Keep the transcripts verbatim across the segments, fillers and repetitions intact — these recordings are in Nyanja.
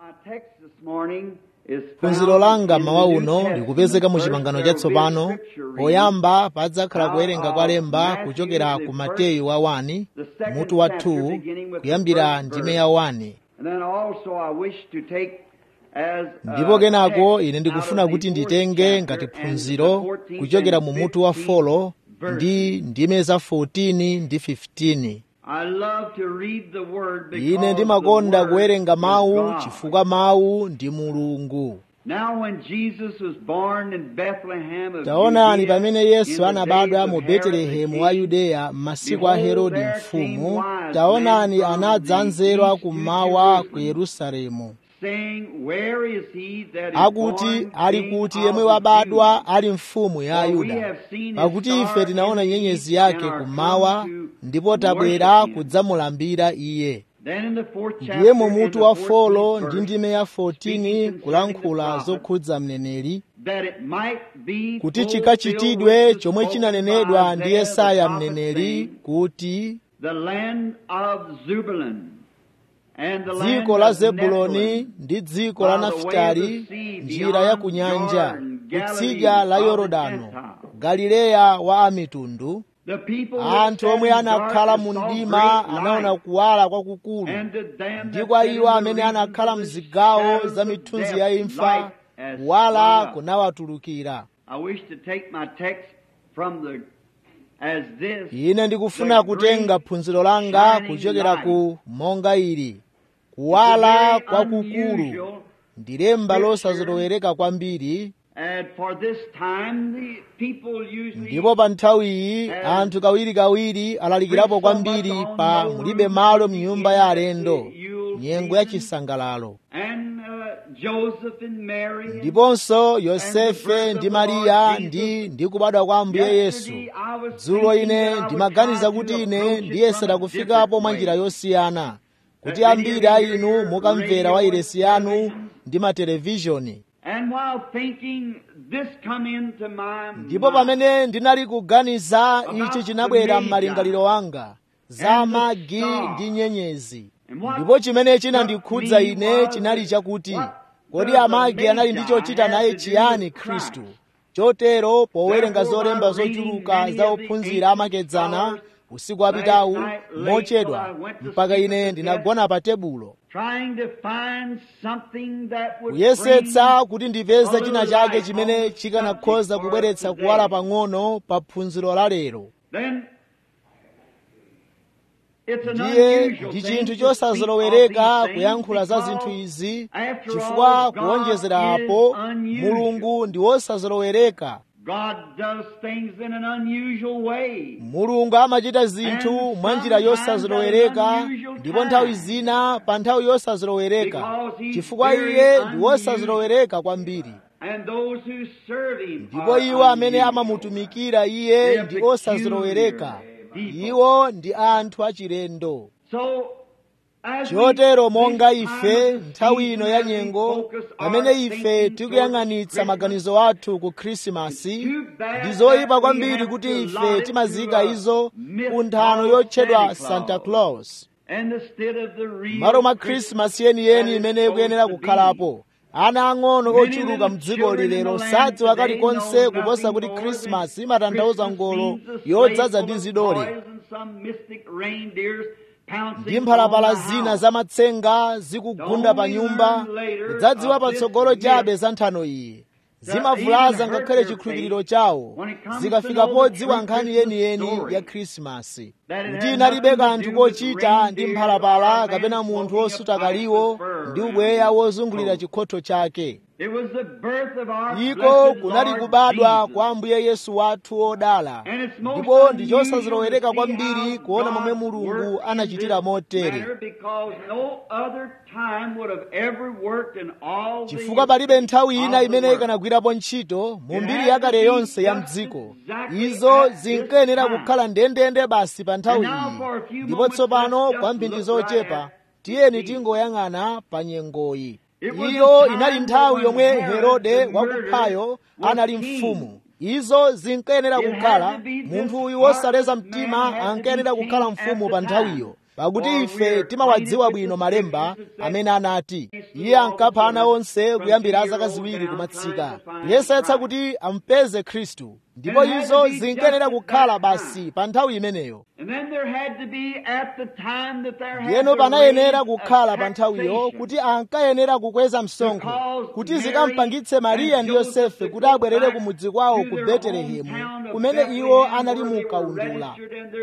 phunziro langa mawa uno likupezeka mu chipangano chatsopano. Poyamba padzakhala kuwerenga kwa lemba kuchokera ku Mateyu wa wani mutu wa two kuyambira ndime ya wani. Ndipo kenako ine ndikufuna kuti nditenge ngati phunziro kuchokera mu mutu wa four ndi ndime za fourteen ndi fifteen. Ine ndimakonda kuwerenga mawu chifukwa mawu ndi Mulungu. Taonani pamene Yesu anabadwa mu Betelehemu wa Yudeya m'masiku a Herode mfumu, taonani anadzanzerwa kummawa ku Yerusalemu, akuti ali kuti yemwe wabadwa ali mfumu ya Ayuda, pakuti ife tinaona nyenyezi yake kummawa ndipo tabwera kudzamulambira iye. Ndiye mu mutu wa four ndi ndime ya fourteen kulankhula zokhudza mneneri, kuti chikachitidwe chomwe chinanenedwa ndi Yesaya mneneri kuti dziko la Zebuloni ndi dziko la Nafutali, njira ya kunyanja, kutsidya la Yorodano, Galileya wa amitundu, anthu omwe anakhala mu mdima anaona kuwala kwakukulu, ndi kwa iwo amene anakhala mzigawo za mithunzi ya imfa kuwala kunawatulukira. Ine ndikufuna kutenga phunziro langa kuchokera ku monga ili kuwala kwakukulu ndi lemba losazolowereka kwambiri. Ndipo pa nthawi iyi anthu kawirikawiri alalikirapo kwambiri pa mulibe malo m'nyumba ya alendo, nyengo ya chisangalalo. Ndiponso Yosefe ndi Mariya ndi ndi kubadwa kwa Ambuye Yesu. Dzulo ine ndimaganiza kuti ine ndiyesera kufikapo mwa njira yosiyana, kuti ambiri a inu mukamvera wailesi yanu ndi matelevishoni. Ndipo pamene ndinali kuganiza, ichi chinabwera m'malingaliro anga za magi ndi nyenyezi. Ndipo chimene chinandikhudza ine chinali chakuti, kodi amagi anali ndi chochita naye chiyani Khristu? Chotero powerenga zolemba zochuluka za ophunzira amakedzana usiku wapitawu mochedwa mpaka ine ndinagona pa tebulo kuyesetsa kuti ndipeze china chake chimene chikanakhoza kubweretsa kuwala pang'ono pa phunziro la lero. Ndiye ndi chinthu chosazolowereka kuyankhula za zinthu izi, chifukwa kuwonjezera apo Mulungu ndi wosazolowereka. Mulungu amachita zinthu mwa njira yosazolowereka, ndipo nthawi zina pa nthawi yosazolowereka, chifukwa iye ndi wosazolowereka kwambiri. Ndipo iwo amene amamutumikira iye ndi osazolowereka, iwo ndi anthu achilendo. Chotero monga ife nthawi ino ya nyengo, pamene ife tikuyang'anitsa maganizo athu ku Khrisimasi, ndi zoyipa kwambiri kuti ife timazika izo ku nthano yotchedwa Santa Claus, malo mwa Khrisimasi yeniyeni imene ikuyenera kukhalapo. Ana ang'ono ochuluka m'dziko lilero sadziwa kalikonse kuposa kuti Khrisimasi imatanthauza ngolo yodzaza ndi zidole ndi mphalapala zina za matsenga zikugunda pa nyumba. Kudzadziwa patsogolo chabe za nthano iyi zimavulaza ngakhale chikhulupiriro chawo zikafika podziwa nkhani yeniyeni ya Khrisimasi, kuti inalibe kanthu kochita ndi mphalapala kapena munthu wosuta kaliwo ndi ubweya wozungulira chikhotho chake. Iko kunali kubadwa kwa Ambuye Yesu wathu wodala, ndipo ndi chosazolowereka kwambiri kuona momwe Mulungu anachitira motere, chifukwa palibe nthawi ina imene ikanagwirapo ntchito mu mbiri yakale yonse ya mdziko. Izo zinkayenera kukhala ndendende basi pa nthawi iyi. Ndipo tsopano kwa mphindi zochepa tiyeni tingoyang'ana pa nyengoyi. Iyo inali nthawi yomwe Herode wakuphayo anali mfumu. Izo zinkayenera kukhala munthu uyu wosaleza mtima ankayenera kukhala mfumu pa nthawiyo, pakuti ife timawadziwa bwino malemba amene anati, iye ankapha ana onse kuyambira zaka ziwiri kumatsika kuyesetsa kuti ampeze Khristu, ndipo izo zinkenera kukhala basi pa nthawi imeneyo. Ndiyeno panayenera kukhala pa nthawiyo kuti ankayenera kukweza msonkho kuti zikampangitse Mariya ndi Yosefe kuti abwerere ku mudzi kwawo ku Betelehemu kumene iwo anali mu kaundula.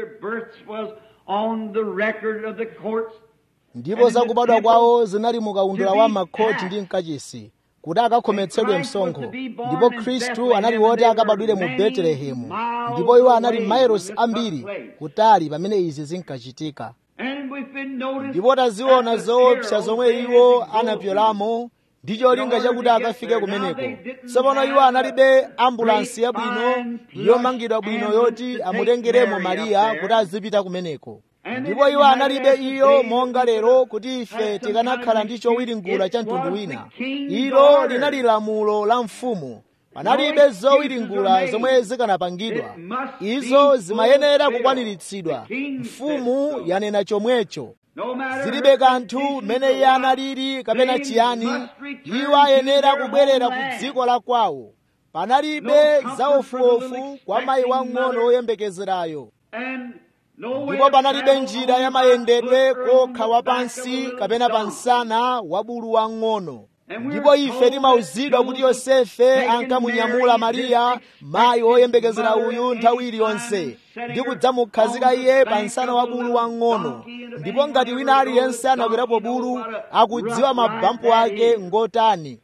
Ndipo zakubadwa kwawo zinali mu kaundula wa makhoti ndi mkachisi kuti akakhometsedwe msonkho, ndipo Khristu anali woti akabadwire mu Betelehemu, ndipo iwo anali mailosi ambiri kutali pamene izi zinkachitika. Ndipo taziona zoopsa zomwe iwo anapyolamo ndi cholinga chakuti akafike kumeneko. Tsopano iwo analibe ambulansi yabwino yomangidwa bwino yoti amutengeremo Mariya kuti azipita kumeneko, ndipo iwo analibe iyo monga lero kuti ife tikanakhala ndi chowiringula cha mtundu wina. Ilo linali lamulo la mfumu. Panalibe zowiringula zomwe zikanapangidwa, izo zimayenera kukwaniritsidwa. Mfumu yanena chomwecho. Zilibe kanthu mene iye analili kapena chiyani, iwo ayenera kubwerera ku dziko la kwawo. Panalibe zaofuofu kwa mayi wang'ono woyembekezerayo, ndipo panalibe njira ya mayendedwe kokha wapansi kapena pansana wa bulu wang'ono. Ndipo ife timauzidwa kuti Yosefe ankamunyamula Mariya mayi woyembekezera uyu nthawi iliyonse ndi kudzamukhazika iye pa nsana wa bulu wang'ono. Ndipo ngati wina aliyense anakwerapo bulu akudziwa mabampo ake ngotani.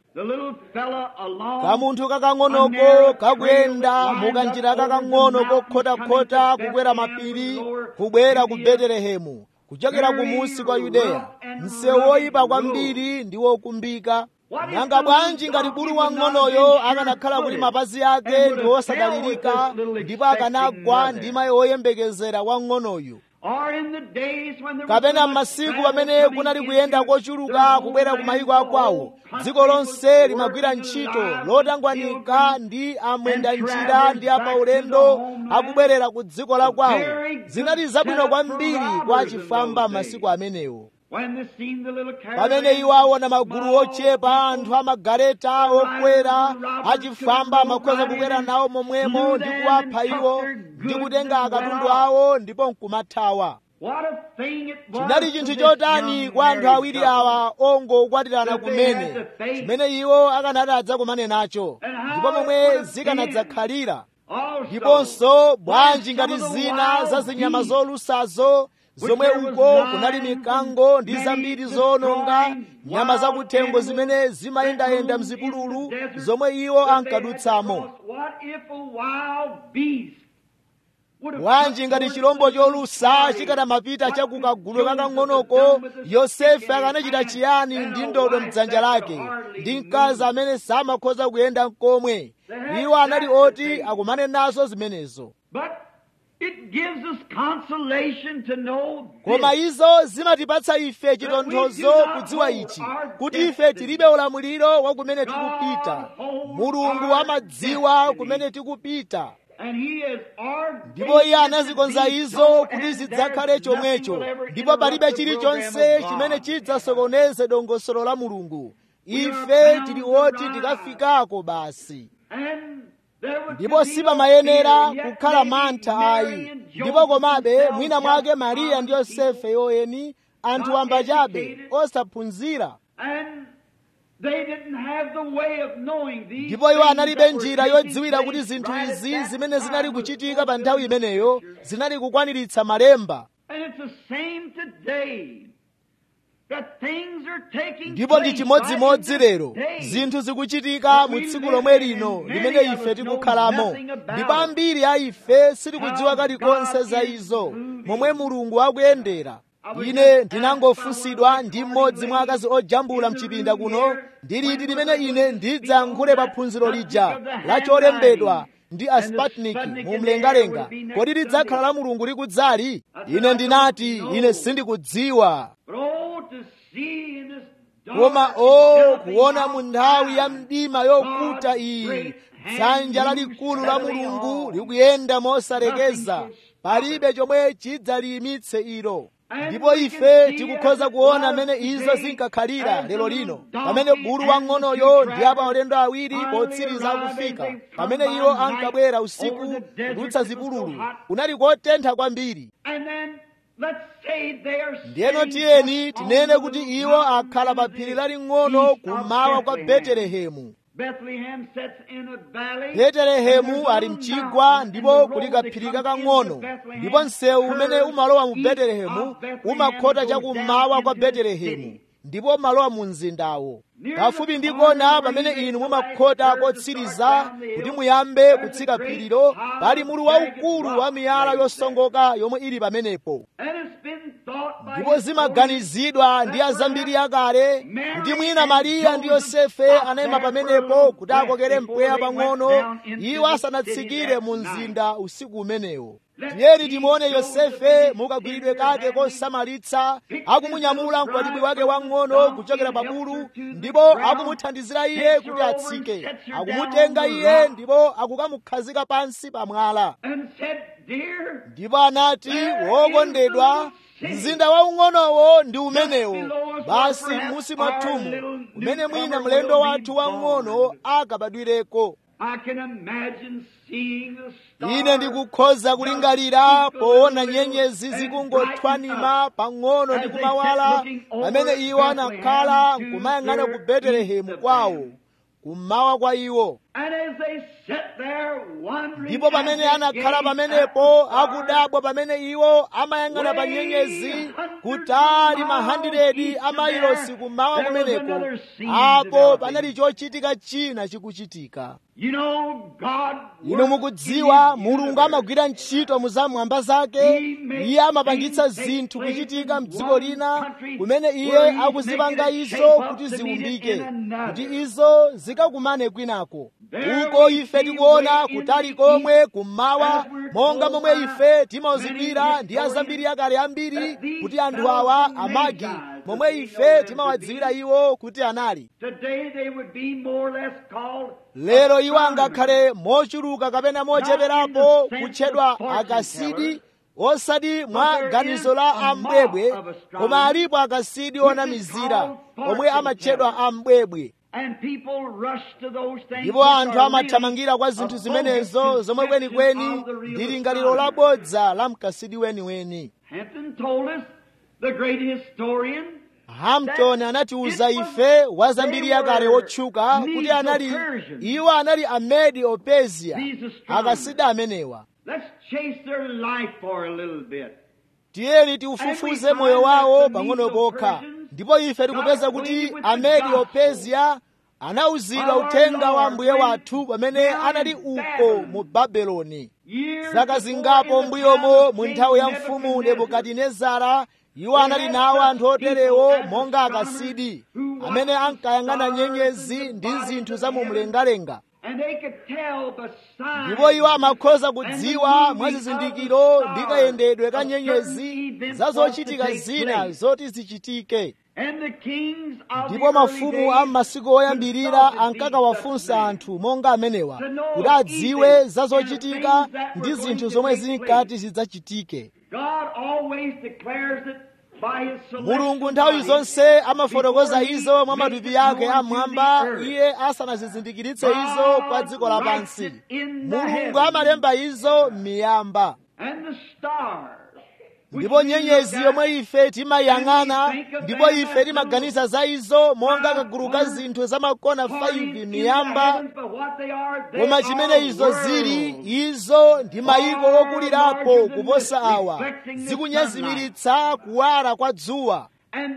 Kamunthu kakang'onoko kakuyenda mukanjira kakang'ono kokhotakhota kukwera mapiri kubwera ku Betelehemu kuchokera kumusi kwa Yudeya, msewu woyipa kwambiri ndi wokumbika. Nanga bwanji ngati bulu wang'onoyo akanakhala kuti mapazi ake ndi osadalirika ndipo akanagwa ndi mayi woyembekezera wang'onoyu. Kapena m'masiku pamene kunali kuyenda kochuluka kubwera ku mayiko akwawo, dziko lonse limagwira ntchito lotangwanika ndi amwenda njira ndi apaulendo akubwerera ku dziko la kwawo. Zinali zabwino kwambiri kwa achifwamba m'masiku amenewo. Pamene iwo aona magulu ochepa anthu amagaleta okwera achifwamba amakhoza kukwera nawo momwemo ndi kuwapha iwo ndi kutenga akatundu awo ndipo nkumathawa. Chinali chinthu chotani kwa anthu awiri awa ongokwatirana kumene, chimene iwo akanati adzakumane nacho ndipo momwe zikanadzakhalira. Ndiponso bwanji ngati zina za zinyama zolusazo zomwe uko kunali mikango ndi zambiri zoononga, nyama zakuthengo zimene zimayendayenda mzipululu zomwe iwo ankadutsamo. Bwanji ngati chilombo cholusa chikanamapita chakukagulu kakang'onoko, Yosefe akanachita chiyani ndi ndodo mdzanja lake ndi mkazi amene samakhoza kuyenda n'komwe? Iwo anali oti akumane nazo zimenezo. It gives us consolation to know this. Koma izo zimatipatsa ife chitonthozo kudziwa ichi, kuti ife tilibe ulamuliro wa kumene tikupita. Mulungu amadziwa kumene tikupita. Ndipo iye anazikonza izo kuti zidzakhale chomwecho, ndipo palibe chilichonse chimene chidzasokoneze dongosolo la Mulungu. Ife tili oti tikafikako basi. Ndipo sipamayenera kukhala mantha ayi. Ndipo komabe mwina mwake Mariya ndi Yosefe yoyeni anthu wamba chabe osaphunzira. Ndipo iwo analibe njira yodziwira kuti zinthu izi zimene zinali kuchitika pa nthawi imeneyo zinali kukwaniritsa malemba. Ndipo ndi chimodzimodzi lero zinthu zikuchitika mu tsiku lomwe lino limene ife tikukhalamo, ndipo ambiri a ife sitikudziwa kalikonse za izo, momwe Mulungu akuyendera. Ine ndinangofunsidwa ndi mmodzi mwa akazi ojambula mchipinda kuno, ndi liti limene ine ndidzayankhule pa phunziro lija la cholembedwa ndi aspatniki mu mlengalenga, kodi lidzakhala la Mulungu likudzali? Ine ndinati ine sindikudziwa. Koma o kuona mu nthawi ya mdima yokuta iyi dzanja lalikulu la Mulungu likuyenda mosalekeza, palibe chomwe chidzaliyimitse ilo. ndipo ife tikukhoza kuona amene izo zinkakhalira lero lino, pamene bulu wang'onoyo ndi apa alendo awiri potsiriza akufika, pamene iwo ankabwera usiku kudutsa zipululu, kunali kotentha kwambiri. Ndiyeno tiyeni tinene kuti iwo akhala pa phiri laling'ono kummawa kwa Betelehemu. Betelehemu ali mchigwa ndipo kuli kaphiri kakang'ono, ndipo msewu umene umalowa mu Betelehemu umakhota chakummawa kwa Betelehemu, ndipo umalowa mu mzindawo. Pafupi ndi kona pamene inu mumakhota kotsiriza kuti muyambe kutsika phirilo, pali mulu waukulu wa miyala yosongoka yomwe ili pamenepo. Ndipo zimaganizidwa ndi azambiri akale kuti mwina Mariya ndi Yosefe anayima pamenepo kuti akokere mpweya pang'ono iwo asanatsikire mu mzinda usiku umenewo. Tiyeni timuone Yosefe mukagwiridwe kake kosamalitsa akumunyamula mkwatibwi wake wang'ono kuchokera pa bulu, ndipo akumuthandizira iye kuti atsike, akumutenga iye ndipo akukamukhazika pansi pa mwala. Ndipo anati, wokondedwa, mzinda waung'onowo ndi umenewo, basi m'munsi mwathumu umene mwina mlendo wathu wang'ono akabadwireko. Ine ndikukhoza kulingalira poona nyenyezi zikungothwanima pang'ono ndi kumawala pamene iwo anakhala nkumayang'ana ku Betelehemu kwawo, kummawa kwa iwo. Ndipo pamene anakhala pamenepo akudabwa pamene iwo amayang'ana pa nyenyezi kutali mahandiredi a mailosi kummawa kumeneko, apo panali chochitika china chikuchitika. Inu mukudziwa Mulungu amagwira ntchito mu zamwamba zake. Iye amapangitsa zinthu kuchitika m'dziko lina kumene Iye akuzipanga izo kuti ziumbike, kuti izo zikakumane kwinako. Uko ife tikuona kutali komwe kummawa, monga momwe ife timauzidwira ndi azambiri akale ambiri kuti anthu awa amagi, momwe ife timawadziwira iwo kuti anali. Lero iwo angakhale mochuluka kapena mocheperapo kutchedwa akasidi, osati mwa ganizo la ambwebwe, koma alipo akasidi onamizira omwe amatchedwa ambwebwe. Ndipo anthu amathamangira kwa zinthu zimenezo zomwe kwenikweni ndi lingaliro labodza la mkasidi weniweni. Hampton anatiuza ife wazambiri yakale wotchuka kuti anali iwo anali Amedi Opezia, akasidi amenewa. Tiyeni tiufufuze moyo wawo pang'ono pokha, ndipo ife tikupeza kuti Amedi Opezia anauzidwa uthenga wa Ambuye wathu pamene anali uko mu Babeloni. Zaka zingapo mbuyomo mu nthawi ya mfumu Nebukadinezara, iwo anali nawo anthu oterewo monga akasidi amene ankayang'ana nyenyezi ndi zinthu za mu mlengalenga. Ndipo iwo amakhoza kudziwa mwa zizindikiro ndi kayendedwe ka nyenyezi za zochitika zina zoti zichitike. Ndipo mafumu a m'masiku oyambirira ankakawafunsa anthu monga amenewa kuti adziwe za zochitika ndi zinthu zomwe zinkati zidzachitike. Mulungu nthawi zonse amafotokoza izo mwa matupi ake amwamba, iye asanazizindikiritse izo kwa dziko lapansi. Mulungu amalemba izo m'miyamba. Ndipo nyenyezi yomwe ife timayang'ana, ndipo ife timaganiza za izo monga kagulu ka zinthu za makona faivi miyamba, koma chimene izo zili, izo ndi mayiko okulirapo kuposa awa, zikunyezimiritsa kuwala kwa dzuwa.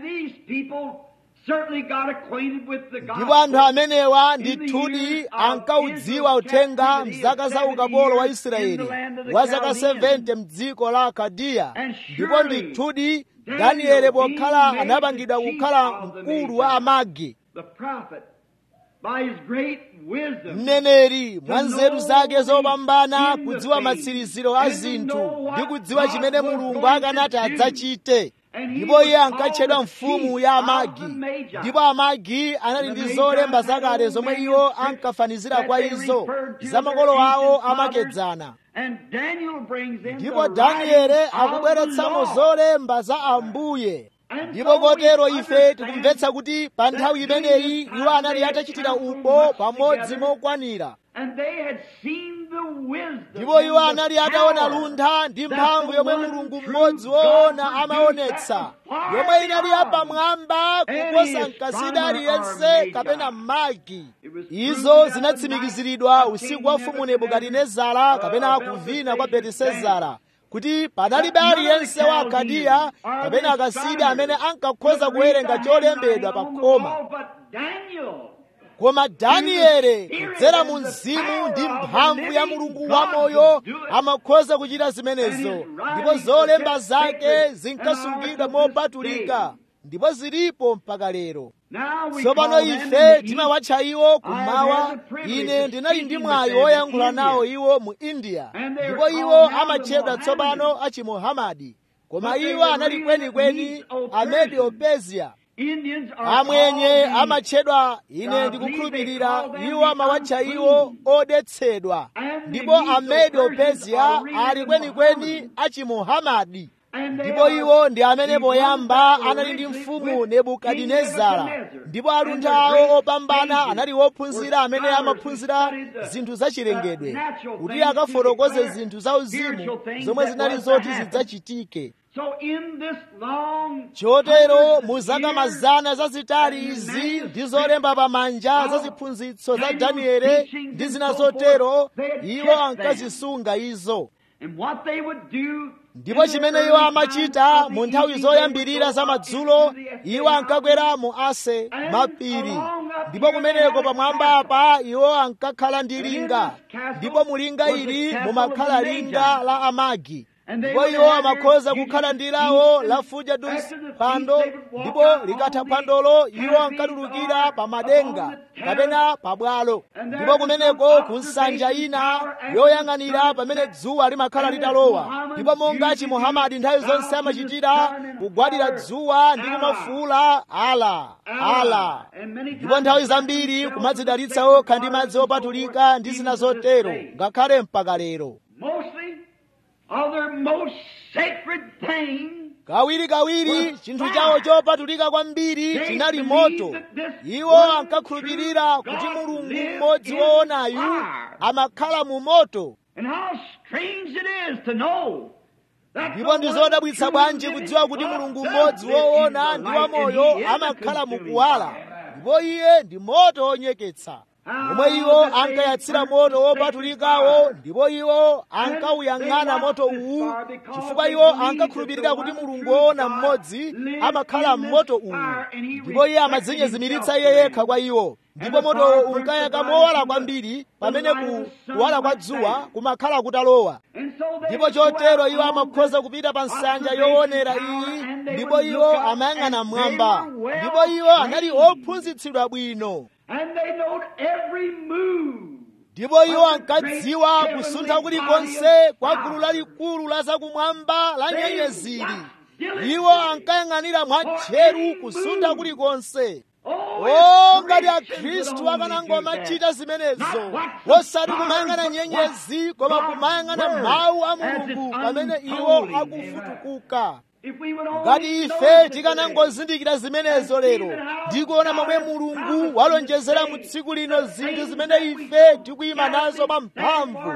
Ndipo anthu amenewa ndithudi ankaudziwa uthenga mzaka za ukapolo wa Israeli wa zaka seventy m'dziko la Akadiya. Ndipo ndithudi Danieli pokhala anapangidwa kukhala mkulu wa amagi, mneneri mwa nzeru zake zopambana, kudziwa matsiriziro a zinthu ndi kudziwa chimene Mulungu akanati adzachite. ndipo iye ankatchedwa mfumu ya Amagi. Ndipo Amagi anali ndi zolemba zakale zomwe iwo ankafanizira kwa izo za makolo awo amakedzana. Ndipo Danieli akubweretsamo zolemba za Ambuye. Ndipo kotero ife tikumvetsa kuti pa nthawi imeneyi iwo anali atachitira upo pamodzi mokwanira. Ndipo iwo anali ataona luntha ndi mphamvu yomwe Mulungu mmodzi woona amaonetsa, yomwe inali yapamwamba kuposa mkazida aliyense kapena magi. Izo zinatsimikiziridwa usiku wa mfumu Nebukadinezara kapena kuvina kwa Belisezara, kuti panalibe aliyense wa Akadiya kapena akasida amene ankakhoza kuwerenga cholembedwa pa khoma. Koma Danieli kudzera mu mzimu ndi mphamvu ya Mulungu wamoyo amakhoza kuchita zimenezo, ndipo zolemba zake zinkasungidwa mopatulika, ndipo zilipo mpaka lero. Tsopano ife timawatcha iwo kummawa. Ine ndinali ndi mwayi woyankhula nawo iwo mu India, ndipo iwo amatchedwa tsopano achimuhamadi, koma iwo anali kwenikweni Amedi-Opezia. Amwenye amatchedwa, ine ndikukhulupirira iwo amawatcha iwo odetsedwa, ndipo Amedi-Opezia ali kwenikweni achimuhamadi. Ndipo iwo ndi amene poyamba anali ndi mfumu Nebukadinezara, ndipo aluntha awo opambana anali wophunzira amene amaphunzira zinthu zachilengedwe kuti akafotokoze zinthu zauzimu zomwe zinali zoti zidzachitike. Chotero mu zaka mazana zazitali izi ndi zolemba pamanja za ziphunzitso za Danieli ndi zina zotero, iwo ankazisunga izo. Ndipo chimene iwo amachita mu nthawi zoyambirira za madzulo, iwo ankakwera mu Ase mapiri, ndipo kumeneko pamwamba apa iwo ankakhala ndi linga, ndipo mu linga ili mumakhala linga la Amagi. Ndipo iwo amakhoza kukhala ndi lawo la Fujadus phwando, ndipo likatha phwandolo iwo ankatulukira pa madenga kapena pabwalo. Ndipo kumeneko ku nsanja ina yoyang'anira pamene dzuwa limakhala litalowa, ndipo monga chimuhamadi nthawi zonse amachitira kugwadira dzuwa ndi kumafuula ala ala, ndipo nthawi zambiri kumadzidalitsa okha ndi madzi opatulika ndi zina zotero, ngakhale mpaka lero. Kawiri kawiri chinthu chawo chopatulika kwambiri chinali moto. Iwo ankakhulupirira kuti Mulungu mmodzi woonayu amakhala mu moto. Ndipo ndi zodabwitsa bwanji kudziwa kuti Mulungu mmodzi woona ndi wamoyo amakhala mu kuwala, ndipo Iye ndi moto wonyeketsa. Omwe iwo ankayatsira moto wopatulikawo, ndipo iwo ankawuyang'ana moto uwu chifukwa iwo ankakhulupirira kuti Mulungu woona mmodzi amakhala mmoto uwu, ndipo Iye amadzinyezimiritsa Iye yekha kwa iwo. Ndipo moto unkayaka mowala kwambiri pamene kuwala kwa dzuwa kumakhala kutalowa. Ndipo chotero iwo amakhoza kupita pa nsanja yoonera iyi, ndipo iwo amayang'ana mmwamba, ndipo iwo anali ophunzitsidwa bwino. Ndipo iwo ankadziwa kusuntha kulikonse kwa gulu lalikulu la zakumwamba la nyenyezili. Iwo ankayang'anira mwatcheru kusuntha kulikonse. O, ngati Akhristu akanangomachita zimenezo, osati kumayang'ana nyenyezi koma kumayang'ana mawu a Mulungu pamene iwo akufutukuka. Ngati ife tikanangozindikira zimenezo lero ndi kuona momwe Mulungu walonjezera mu tsiku lino zinthu zimene ife tikuyima nazo pa mphamvu.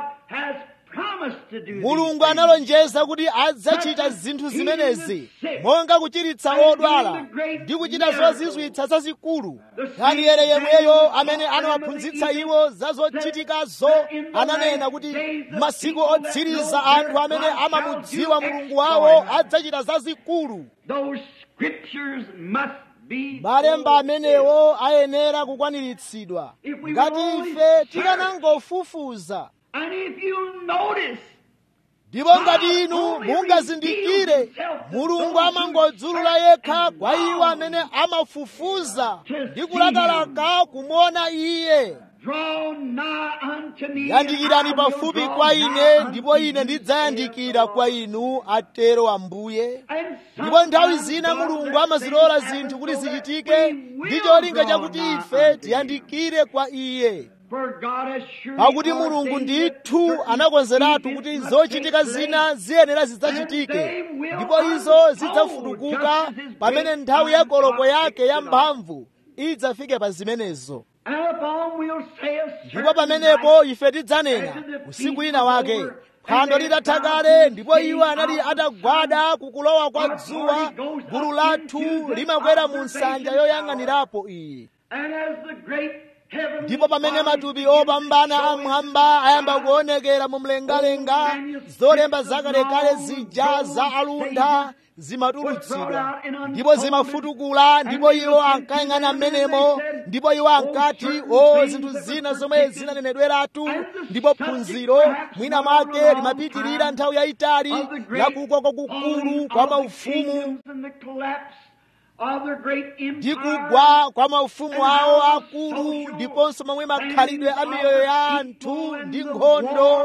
Mulungu analonjeza kuti adzachita zinthu zimenezi, monga kuchiritsa odwala ndi kuchita zozizwitsa zazikulu. Danieli yemweyo amene anawaphunzitsa iwo za zochitikazo ananena kuti masiku otsiriza anthu amene amamudziwa Mulungu wawo adzachita zazikulu. Malemba amenewo ayenera kukwaniritsidwa ngati ife tikanangofufuza. ndipo ngati inu mungazindikire, Mulungu amangodzulula yekha kwa iwo amene amafufuza ndi kulakalaka kumuona Iye. Yandikirani pafupi kwa Ine, ndipo Ine ndidzayandikira kwa inu, atero Ambuye. Ndipo nthawi zina Mulungu amazilola zinthu kuti zichitike ndi cholinga chakuti ife tiyandikire kwa Iye. Pakuti Mulungu ndithu anakonzeratu kuti zochitika zina ziyenera zidzachitike, ndipo izo zidzafutukuka pamene nthawi ya koloko yake ya mphamvu idzafike pa zimenezo. Ndipo pamenepo ife tidzanena usiku wina wake, phwando litatha kale, ndipo iwo anali atagwada kukulowa kwa dzuwa, gulu lathu limakwera mu nsanja yoyang'anirapo iyi. Ndipo pamene matupi opambana amwamba ayamba kuonekera mu mlengalenga, zolemba zakalekale zija za alunda zimatulutsidwa ndipo zimafutukula, ndipo iwo ankayang'ana m'menemo, ndipo iwo ankati, o, zinthu zina zomwe zinanenedweratu. Ndipo phunziro mwina mwake limapitirira nthawi yayitali la kugwa kwakukulu kwa maufumu ndi kugwa kwa maufumu awo akulu, ndiponso momwe makhalidwe a miyoyo ya anthu ndi nkhondo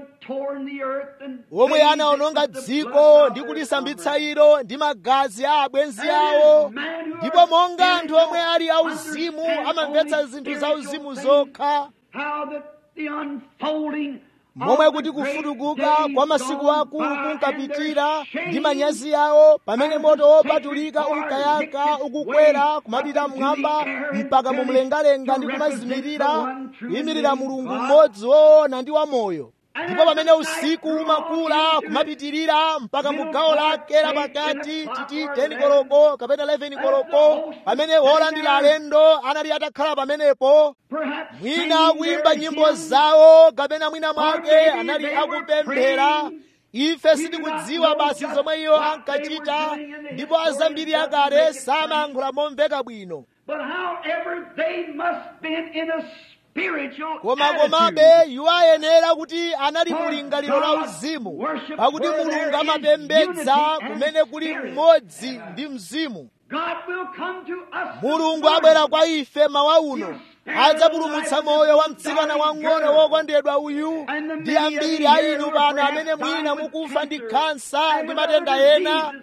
omwe anaononga dziko ndi kulisambitsa ilo ndi magazi a abwenzi awo. Ndipo monga anthu omwe ali auzimu amamvetsa zinthu zauzimu zokha, momwe kuti kufutukuka kwa masiku akulu kunkapitira ndi manyazi awo, pamene moto wopatulika unkayaka ukukwera kumapita mmwamba mpaka mu mlengalenga ndi kumazimirira kuyimirira Mulungu mmodzi woona ndi wamoyo. Ndipo pamene usiku umakula kumapitirira mpaka mu gawo lake lapakati, titi teni koloko kapena eleveni koloko, pamene wolandira alendo anali atakhala pamenepo, mwina akuimba nyimbo zawo, kapena mwina mwake anali akupemphera. Ife sitikudziwa basi zomwe iwo ankachita, ndipo azambiri akale samayankhula momveka bwino. Koma komabe iwo ayenera kuti anali mu lingaliro la uzimu, pakuti Mulungu amapembedza kumene kuli mmodzi ndi mzimu. Mulungu abwera kwa ife mawa uno, adzapulumutsa moyo wa mtsikana wang'ono wokondedwa uyu ndi ambiri a inu pano amene mwina mukufa ndi khansa ndi matenda ena.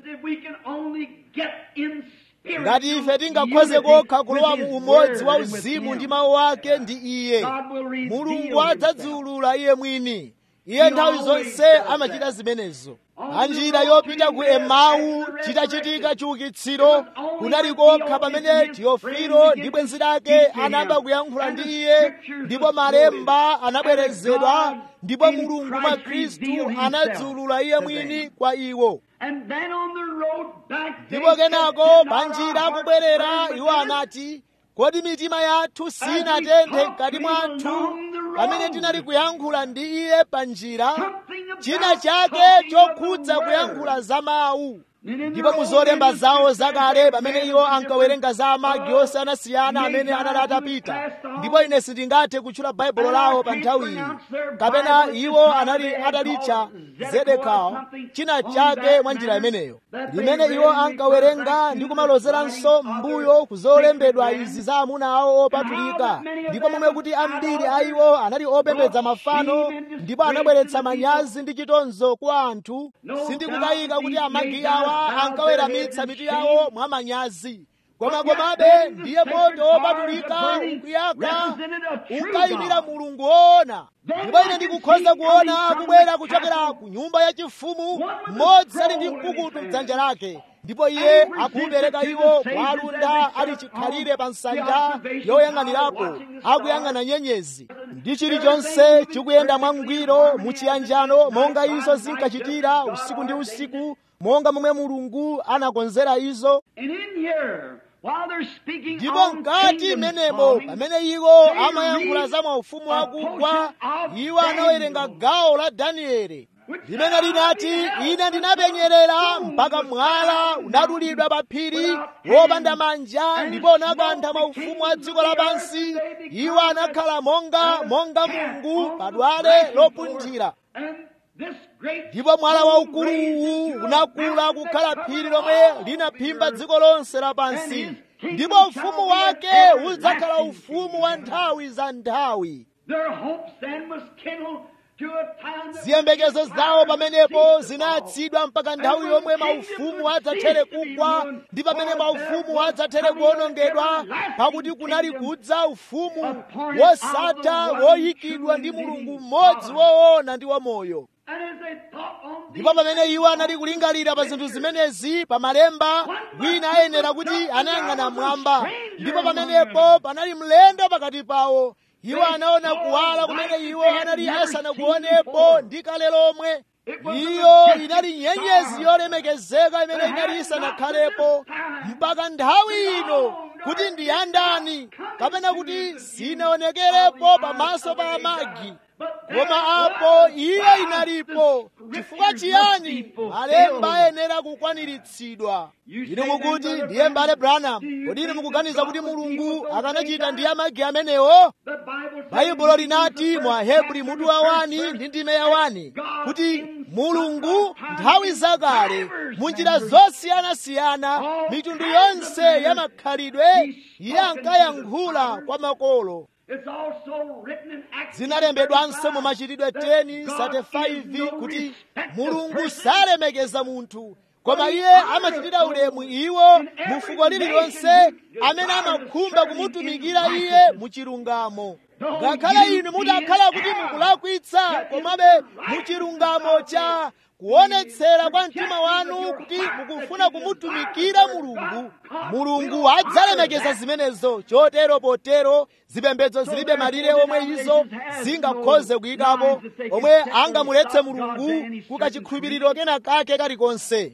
Ngati ife tingakhoze kokha kulowa mu umodzi wa uzimu ndi mawu ake ndi Iye, Mulungu adzadziulula Iye mwini. Iye nthawi zonse amachita zimenezo. Anjira yopita ku Emau chitachitika chiukitsiro, kunali kokha pamene Teofilo ndi bwenzi lake anayamba kuyankhula ndi Iye, ndipo malemba anabwerezedwa, ndipo Mulungu mwa Khristu anadziulula Iye mwini kwa iwo. Ndipo kenako panjira akubwerera iwo anati, kodi mitima yathu sinatenthe mkati mwathu pamene tinali kuyankhula ndi Iye panjira? China chake chokhudza kuyankhula za mawu. Ndipo mu zolemba zawo zakale pamene iwo ankawerenga za amagi osiyanasiyana amene anali atapita, ndipo ine sindingathe kutchula baibulo lawo pa nthawi iyi, kapena iwo anali atalitcha Zedekao, china chake mwa njira imeneyo, limene iwo ankawerenga ndi kumalozeranso m'mbuyo ku zolembedwa izi za amuna awo opatulika, ndipo momwe kuti ambiri a iwo anali opembedza mafano, ndipo anabweretsa manyazi ndi chitonzo kwa anthu. Sindikukayika kuti amagi awa ankaweramitsa mitu yawo mwa manyazi, koma komabe ndiye moto wopatulika ukuyaka unkayimira Mulungu woona. Ndipo ine ndikukhoza kuona akubwera kuchokera ku nyumba yachifumu, mmodzi ali ndi mkukutu m'dzanja lake, ndipo iye akuupereka iwo kwa alunda ali chikhalire pa nsanja yoyang'anirapo, akuyang'ana nyenyezi ndi chilichonse chikuyenda mwangwiro mu chiyanjano, monga izo zinkachitira usiku ndi usiku, monga momwe Mulungu anakonzera izo. Ndipo mkati menemo pamene iwo amayankhula za maufumu akugwa, iwo anawerenga gawo la Danieli limene linati, ine ndinapenyerera mpaka mwala unadulidwa pa phiri wopanda manja, ndipo unakantha maufumu a dziko lapansi. Iwo anakhala monga monga mungu pa dwale lopunthira. ndipo mwala waukulu uwu unakula kukhala phiri lomwe linaphimba dziko lonse lapansi, ndipo ufumu wake udzakhala ufumu wa nthawi za nthawi. Ziyembekezo zawo pamenepo zinayatsidwa mpaka nthawi yomwe maufumu adzathere kugwa ndi pamene maufumu adzathere kuwonongedwa, pakuti kunali kudza ufumu wosatha woyikidwa ndi Mulungu mmodzi woona ndi wamoyo. Ndipo pamene iwo anali kulingalira pa zinthu zimenezi pa malemba, wina ayenera kuti anayang'ana mmwamba, ndipo pamenepo panali mlendo pakati pawo. Iwo anaona kuwala kumene iwo anali asanakuonepo ndi kale lomwe. Iyo inali nyenyezi yolemekezeka imene inali isanakhalepo mpaka nthawi ino, kuti ndi yandani kapena kuti sinaonekerepo pamaso pa amagi. Koma apo iyo inalipo. Chifukwa chiyani? Malemba ayenera kukwaniritsidwa. Inu mukuti ndiye m'bale Branham, kodi inu mukuganiza kuti Mulungu akanachita ndi amagi amenewo? Baibulo linati mu Ahebri mutu wa wani ndi ndime ya wani kuti Mulungu nthawi zakale munjira zosiyanasiyana, mitundu yonse ya makhalidwe, iye ankayankhula kwa makolo. Zinalembedwanso mu Machitidwe ten thirty-five kuti Mulungu salemekeza munthu, koma iye amachitira ulemu iwo mu fuko lililonse amene amakhumba kumutumikira iye mu chilungamo. Ngakhale inu mutakhala kuti mukulakwitsa, komabe mu chilungamo cha kuonetsera kwa mtima wanu kuti mukufuna kumutumikira Mulungu, Mulungu adzalemekeza zimenezo. Chotero potero zipembedzo zilibe malire omwe izo zingakhoze kuyikapo, omwe angamuletse Mulungu kukachikhulupiriro kena kake kalikonse.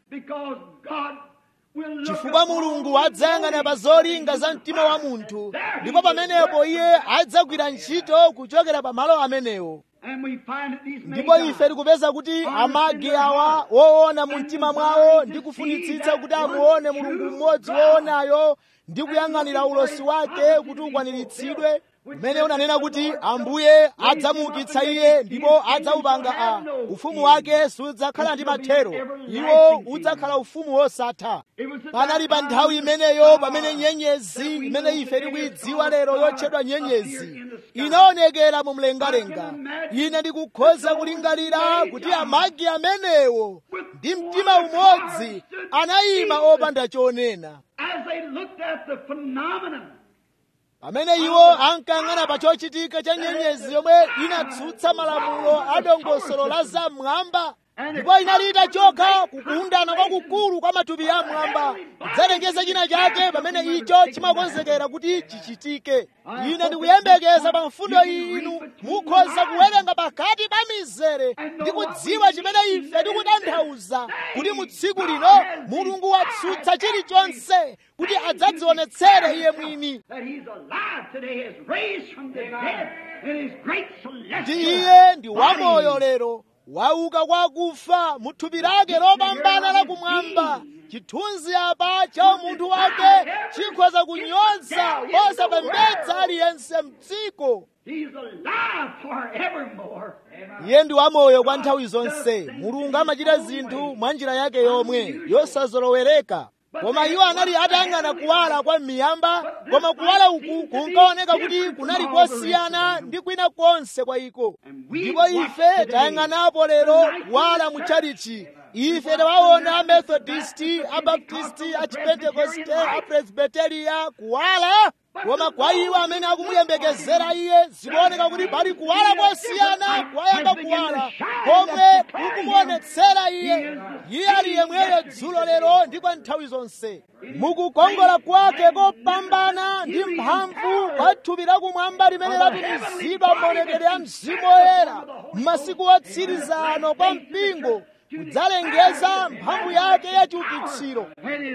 Chifukwa Mulungu adzayang'ana pa zolinga za mtima wa munthu, ndipo pamenepo iye adzagwira ntchito kuchokera pa malo amenewo. Ndipo ife tikupeza kuti amagi awa woona mu mtima mwawo ndi kufunitsitsa kuti amuone Mulungu mmodzi woonayo ndi kuyang'anira ulosi wake kuti ukwaniritsidwe, umene unanena kuti Ambuye adzamuukitsa iye ndipo adzawupanga a ufumu wake sudzakhala ndi mathero, iwo udzakhala ufumu wosatha. Panali pa nthawi imeneyo pamene nyenyezi imene ife tikuyidziwa lero yotchedwa nyenyezi inaonekera mu mlengalenga. Ine ndikukhoza kulingalira kuti amagi amenewo ndi mtima umodzi anayima opanda chonena pamene iwo ankayang'ana pa chochitika cha nyenyezi yomwe inatsutsa malamulo a dongosolo la zam'mwamba, ndipo inali itachoka kukundana kwakukulu kwa matupi a mwamba kudzalengeza china chake pamene icho chimakonzekera kuti chichitike. Ine ndikuyembekeza pa mfundo iyi inu mukhoza kuwerenga pakati pa mizere ndi kudziwa chimene ife tikutanthauza, kuti mu tsiku lino Mulungu watsutsa chilichonse kuti adzadzionetsere iye mwini. Ndi iye ndi wamoyo lero, wauka kwa akufa mu thupi lake lopambana la kumwamba. Chithunzi apa cha umunthu wake chikhoza kunyoza wosapembedza aliyense mdziko. Iye ndi wamoyo kwa nthawi zonse. Mulungu amachita zinthu mwa njira yake yomwe yosazolowereka. Koma iwo anali atayang'ana kuwala kwa miyamba, koma kuwala uku kunkaoneka kuti kunali kosiyana ndi kwina konse kwa iko. Ndipo ife tayang'anapo lero kuwala mu tchalichi. Ife tawaona Amethodisti, Abaptisti, Achipentekoste, Apresbiteria kuwala, koma kwa iwo amene akumuyembekezera iye zikuoneka kuti pali kuwala kosiyana kwayamba kuwala komwe kukumuonetsera iye. Iye ali yemweyo dzulo lero ndi kwa nthawi zonse. Mukukongola kwake kopambana ndi mphamvu kwa thupi lakumwamba limene latumizidwa maonekedwe a Mzimu Woyera m'masiku otsiriza ano kwa mpingo kudzalengeza mphamvu yake ya chiukitsiro.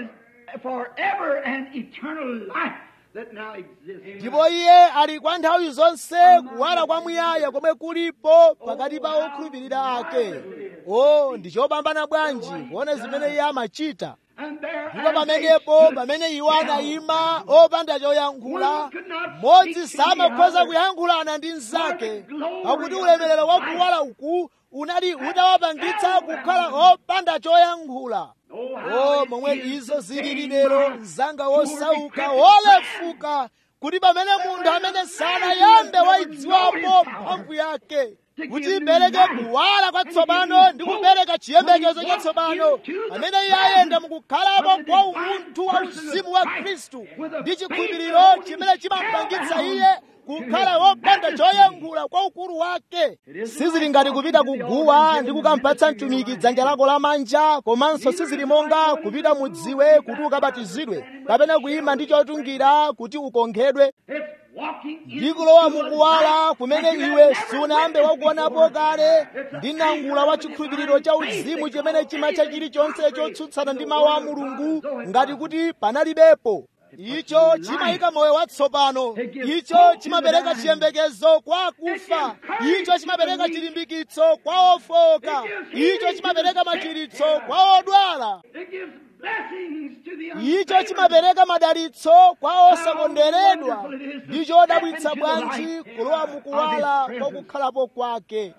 Ndipo iye ali kwa nthawi zonse kuwala kwa muyaya komwe kulipo pakati pa okhulupirira ake. O, ndi chopambana bwanji kuona zimene iye amachita. Ndipo pamenepo pamene iwo anayima opanda choyankhula, mmodzi samakhoza kuyankhulana ndi mnzake, pakuti ulemerero wa kuwala uku unali utawapangitsa kukhala opanda choyankhula. O momwe izo zilili lero, mzanga wosauka wolefuka, kuti pamene munthu amene sanayambe wayidziwapo mphamvu yake kuti ipereke kuwala kwatsopano ndi kupereka chiyembekezo chatsopano, pamene iye ayenda mukukhalapo kwa umunthu wa uzimu wa Khristu ndi chikhulupiriro chimene chimampangitsa iye kukhala wopanda choyankhula kwa ukulu wake. Sizili ngati kupita kuguwa ndi kukampatsa mtumiki dzanja lako lamanja, komanso sizili monga kupita mudziwe kuti ukabatizidwe, kapena kuyima ndi chotungira kuti ukonkhedwe. Ndi kulowa mukuwala kumene iwe sunayambe wakuonapo kale, ndi nangula wa chikhulupiriro cha uzimu chimene chimatcha chilichonse chotsutsana ndi mawu a Mulungu ngati kuti panalibepo. Icho chimayika moyo watsopano. Icho chimapereka chiyembekezo kwa akufa. Icho chimapereka chilimbikitso kwa ofoka. Icho chimapereka machiritso kwa odwala. Icho chimapereka madalitso kwa osakondweredwa. Ndi chodabwitsa bwanji kulowa mukuwala kwa kukhalapo kwake.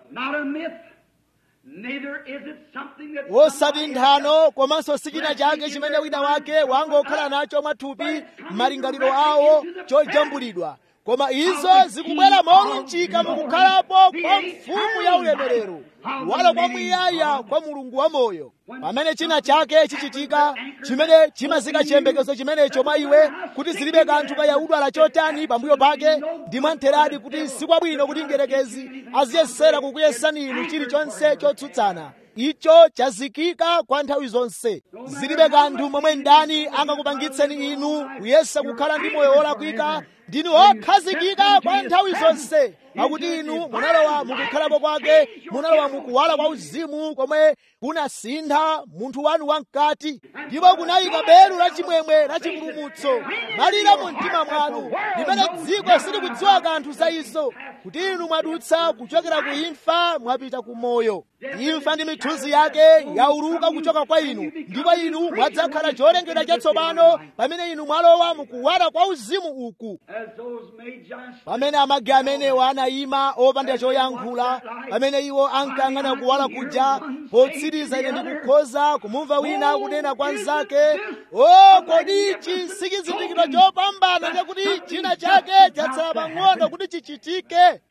Osati nthano, komanso sichina chake chimene wina wake wangokhala nacho mwathupi malingaliro awo chojambulidwa, koma izo zikubwera molunjika mukukhalapo kwa mfumu ya ulemerero, wala kwa muyaya kwa Mulungu wa moyo. Pamene china chake chichitika chimene chimazika chiyembekezo chimenecho mwa iwe kuti zilibe kanthu kaya udwala chotani pambuyo pake, ndi mwantheradi kuti sikwabwino kuti ngerekezi aziyesera kukuyesani inu chilichonse chotsutsana. Icho chazikika kwa nthawi zonse. Zilibe kanthu momwe ndani angakupangitseni inu kuyesa kukhala ndi moyo wolakwika, ndinu okhazikika kwa nthawi zonse, pakuti inu munalowa mukukhalapo kwake, munalowa mukuwala kwa uzimu komwe kunasintha munthu wanu wamkati, ndipo kunayika belu la chimwemwe la chipulumutso malira mu mtima mwanu, limene dziko silikudziwa kanthu za izo, kuti inu mwadutsa kuchokera ku imfa mwapita ku moyo. Imfa ndi mithunzi yake yauluka kuchoka kwa inu, ndipo inu mwadzakhala cholengedwa chatsopano pamene inu mwalowa mukuwala kwa uzimu uku. Pamene amagi amenewa anayima opanda choyankhula, pamene iwo ankayang'ana kuwala kuja, potsiriza ine ndikukhoza kumumva wina kunena kwa nzake, o kodi ichi si chizindikiro chopambana chakuti china chake chatsala pang'ono kuti chichitike.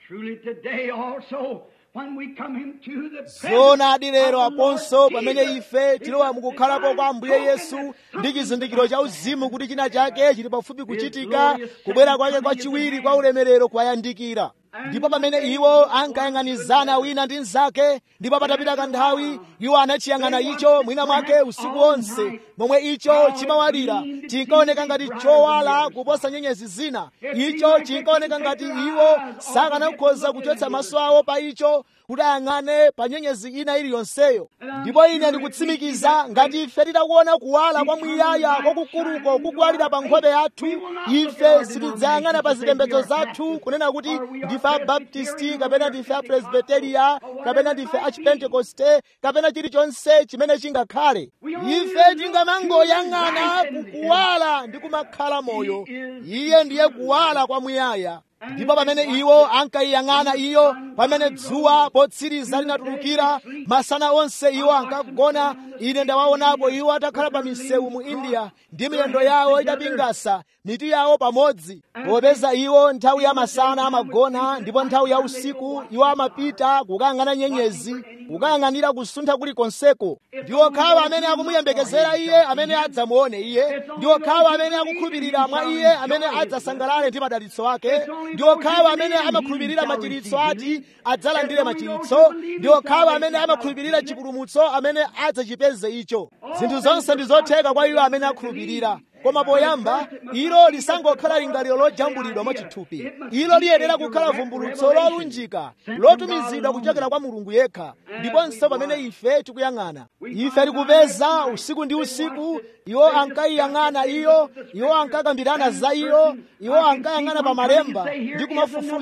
Zoonadi lero aponso pamene ife tilowa mukukhalapo kwa Ambuye Yesu ndi chizindikiro cha uzimu kuti china chake chili pafupi kuchitika, kubwera kwake kwachiwiri kwa ulemerero kwayandikira. Ndipo pamene iwo ankayang'anizana wina ndi nzake, ndipo patapita kanthawi iwo anachiyang'ana icho mwina mwake usiku wonse, momwe icho chimawalira, chinkaoneka ngati chowala kuposa nyenyezi zina. Icho chinkaoneka ngati iwo sakanakhoza kuchotsa maso awo pa icho kuti ayang'ane pa nyenyezi ina iliyonseyo. Ndipo ine ndikutsimikiza ngati ife titakuona kuwala kwa muyaya kwakukuluko kukuwalira pa nkhope yathu, ife sitidzayang'ana pa zipembedzo zathu kunena kuti ndife Abaptisti kapena ndife Apresbiteria kapena ndife Achipentekoste kapena chilichonse chimene chingakhale. Ife tingamangoyang'ana kukuwala ndi kumakhala moyo. Iye ndiye kuwala kwa muyaya. Ndipo pamene iwo ankayiyang'ana iyo, pamene dzuwa potsiriza linatulukira, masana onse iwo ankagona. Ine ndawaonapo iwo atakhala pa misewu mu India ndi miyendo yawo itapingasa, mitu yawo pamodzi, popeza iwo nthawi ya masana amagona, ndipo nthawi ya usiku iwo amapita kukayang'ana nyenyezi, kukayang'anira kusuntha kulikonseko. Ndi okhawa amene akumuyembekezera iye amene adzamuone iye, ndi okhawa amene akukhulupirira mwa iye amene adzasangalale ndi madalitso ake, ndi okhawa amene amakhulupirira machiritso ati adzalandire machiritso, ndi okhawa amene amakhulupirira chipulumutso amene adzachipeze icho. Zinthu zonse ndi zotheka kwa iwo amene akhulupirira. Koma poyamba, ilo lisangokhala lingaliro lojambulidwa mwachithupi. Ilo liyenera kukhala vumbulutso lolunjika, lotumizidwa kuchokera kwa Mulungu yekha. Ndiponso pamene ife tikuyang'ana, ife tikupeza usiku ndi usiku, iwo ankayiyang'ana iyo, iwo ankakambirana za iyo, iwo ankayang'ana pa malemba ndi kumafufuza.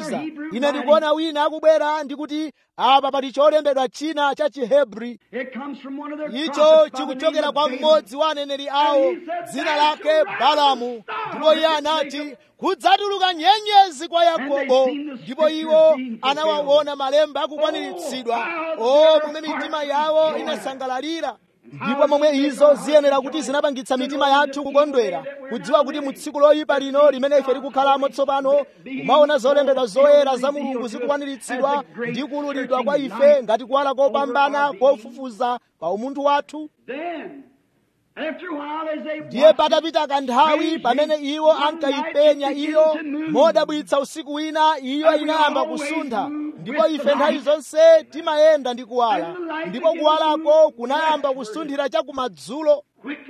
ine ndikuona wina akubwera ndikuti apa pali cholembedwa china cha Chihebri. Icho chikuchokera kwa mmodzi wa aneneri awo, dzina lake Balamu, ndipo iye anati kudzatuluka nyenyezi kwa Yakobo, ndipo iwo anawaona malemba akukwaniritsidwa. O, momwe mitima yawo inasangalalira! Ndipo momwe izo ziyenera kuti zinapangitsa mitima yathu kukondwera, kudziwa kuti mu tsiku loyipa lino limene ife tikukhalamo tsopano, kumaona zolembedwa zoyera za Mulungu zikukwaniritsidwa ndi kuululidwa kwa ife ngati kuwala kopambana kofufuza pa umunthu wathu. Ndiye patapita kanthawi pamene iwo ankayipenya iyo modabwitsa, usiku wina iyo inayamba kusuntha, ndipo ife nthawi zonse timayenda ndi kuwala, ndipo kuwalako kunayamba kusunthira cha kumadzulo.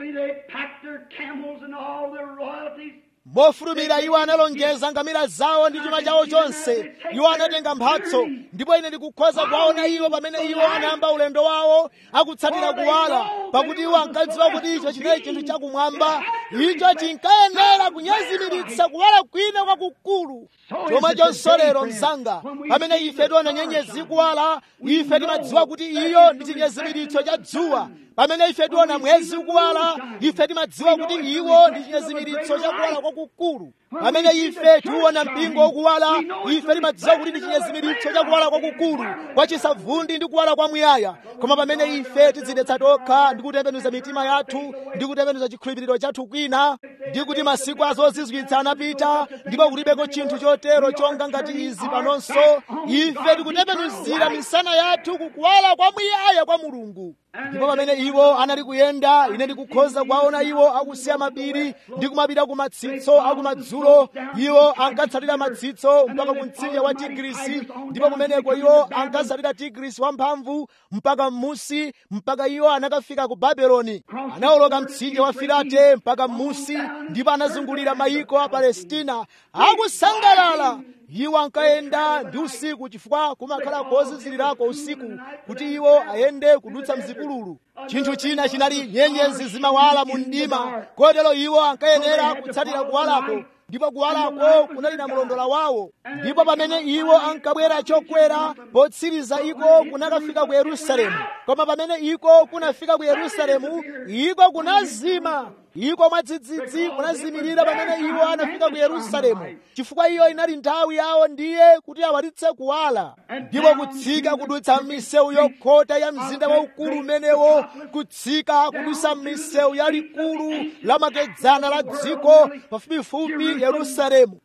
Mofulumira iwo analonjeza ngamira zawo ndi chuma chawo chonse. Iwo anatenga mphatso, ndipo ine ndikukhoza kuwaona iwo pamene iwo anayamba ulendo wawo akutsatira kuwala, pakuti iwo ankadziwa kuti icho chinali chinthu chakumwamba. Icho chinkayenera kunyezimiritsa kuwala kwina kwakukulu. Chomwe chonso lero msanga, pamene ife tiona nyenyezi kuwala, ife timadziwa kuti iyo ndi chinyezimiritso cha dzuwa. Pamene ife tiona mwezi ukuwala, ife timadziwa kuti iwo ndi chinyezimiritso cha kuwala kwakukulu. Pamene ife tiona mpingo ukuwala, ife timadziwa kuti ndi chinyezimiritso cha kuwala kwakukulu, kwa chisavundi ndi kuwala kwamuyaya. Koma pamene ife tidzidetsa tokha ndi kutembenuza mitima yathu ndi kutembenuza chikhulupiriro chathu kwina, ndi kuti masiku azozizwitsa anapita ndipo kulibeko chinthu chotero chonga ngati izi panonso, ife tikutembenuzira misana yathu kukuwala kwamuyaya kwa Mulungu. Ndipo pamene iwo anali kuyenda, ine ndikukhoza kuwaona iwo akusiya mapiri ndi kumapita ku matsitso akumadzulo. Iwo ankatsatira matsitso mpaka ku mtsinje wa Tigrisi, ndipo kumeneko iwo ankatsatira Tigrisi wamphamvu mpaka m'musi, mpaka iwo anakafika ku Babeloni. Anawoloka mtsinje wa Filate mpaka m'musi, ndipo anazungulira mayiko a Palestina akusangalala. Iwo ankayenda ndi usiku chifukwa kumakhala kozizirirako usiku kuti iwo ayende kudutsa mzipululu. Chinthu china chinali nyenyezi zimawala mu mdima, kotero iwo ankayenera kutsatira kuwalako, ndipo kuwalako kunali na mlondola wawo. Ndipo pamene iwo ankabwera chokwera, potsiriza iko kunakafika ku Yerusalemu. Koma pamene iko kunafika ku Yerusalemu, iko kunazima. Iko mwadzidzidzi kunazimirira pamene iwo anafika ku Yerusalemu, chifukwa iyo inali nthawi yawo ndiye kuti awalitse kuwala. Ndipo kutsika kudutsa m'misewu yokhota ya mzinda waukulu umenewo, kutsika kudutsa m'misewu yalikulu lamakedzana la dziko, pafupifupi Yerusalemu.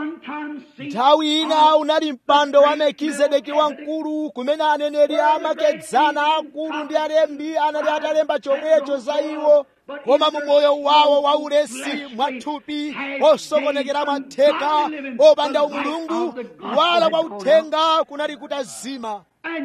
Nthawi ina unali mpando wa Melkizedeki wamkulu, kumene aneneri amakedzana akulu ndi alembi anali atalemba chomwecho za iwo. Koma mu moyo wawo waulesi mwathupi, osokonekera matheka, opanda umulungu, kuwala kwa uthenga kunali kutazima.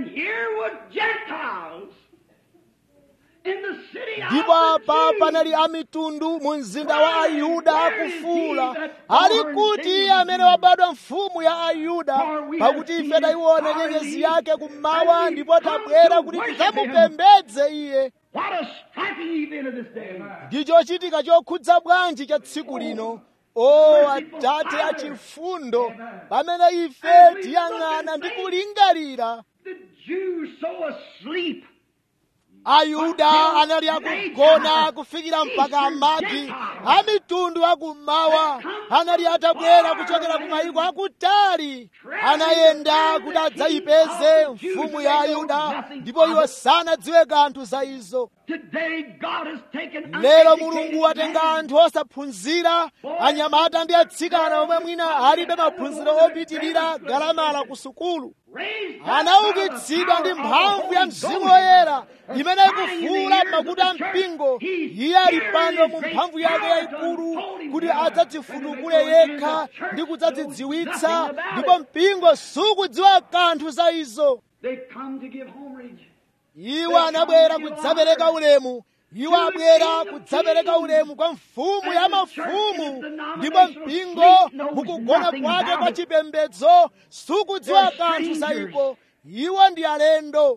Ndipo apa panali amitundu mu mzinda wa Ayuda akufuula, ali kuti amene wabadwa mfumu ya Ayuda, pakuti ife tayiona nyenyezi yake kummawa, ndipo tabwera kuti tidzamupembedze iye. Ndicho chitika chokhudza bwanji cha tsiku lino, o Atate achifundo, pamene ife tiyang'ana ndi kulingalira. Ayuda anali akugona kufikira mpaka amati, amitundu akummawa anali atabwera kuchokera ku mayiko akutali, anayenda kuti adzayipeze mfumu ya Ayuda, ndipo iwo sanadziwe kanthu za izo. Lero Mulungu watenga anthu osaphunzira, anyamata ndi atsikana omwe mwina alibe maphunziro opitirira galamala ku sukulu, anaukitsidwa ndi mphamvu ya Mzimu Woyera imene ikufuula makutu a mpingo. Iye ali pano mu mphamvu yake yayikulu kuti adzadzifutukule yekha ndi kudzadzidziwitsa, ndipo mpingo sukudziwa kanthu za izo. Iwo anabwera kudzapereka ulemu. Iwo abwera kudzapereka ulemu kwa mfumu ya mafumu, ndipo mpingo mukugona kwake kwa chipembedzo sukudziwa kanthu za iko. Iwo ndi alendo.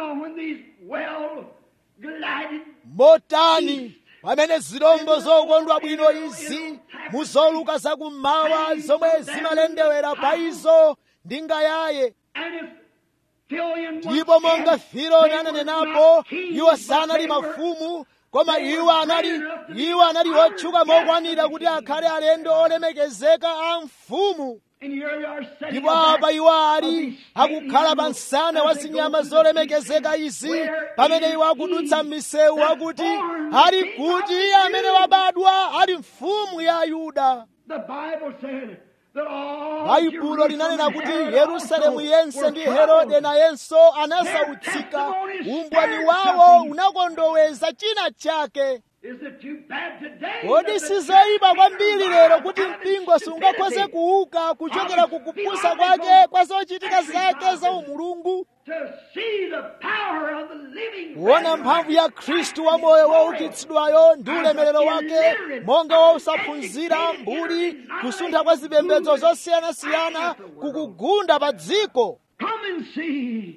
Motani pamene zirombo zokondwa bwino izi muzoluka zakummawa zomwe zimalendewera pa izo, ndi ngayaye. And as Philion once Ndipo monga said, Filoni they were ananenapo, not kings, iwo but sanali they were- mafumu, koma iwo anali iwo anali otchuka mokwanira kuti akhale alendo olemekezeka a mfumu. And here they are setting Ndipo back apa iwo ali of these akukhala pa animals nsana as wa they go zinyama through the zolemekezeka streets, izi, where pamene is iwo akudutsa he m'misewu that akuti born ali king of kuti the amene Jews? wabadwa ali mfumu ya Yuda. The Bible said that all Baibulo linanena Jerusalem kuti and Herod Yerusalemu also yense were ndi troubled. Herode nayenso anasautsika. Umboni wawo unakondoweza china chake. Is it too bad today Kodi that the sizoyipa church kwambiri can lero rise kuti out of mpingo sungakhoze kuuka kuchokera ku kupusa kwake kwa zochitika zake za umulungu, to see the power of the living kuona mphamvu ya Khristu wa moyo woukitsidwayo ndi ulemerero wake, monga wa usaphunzira, mbuli, kusuntha kwa zipembedzo zosiyanasiyana kukugunda pa dziko. Come and see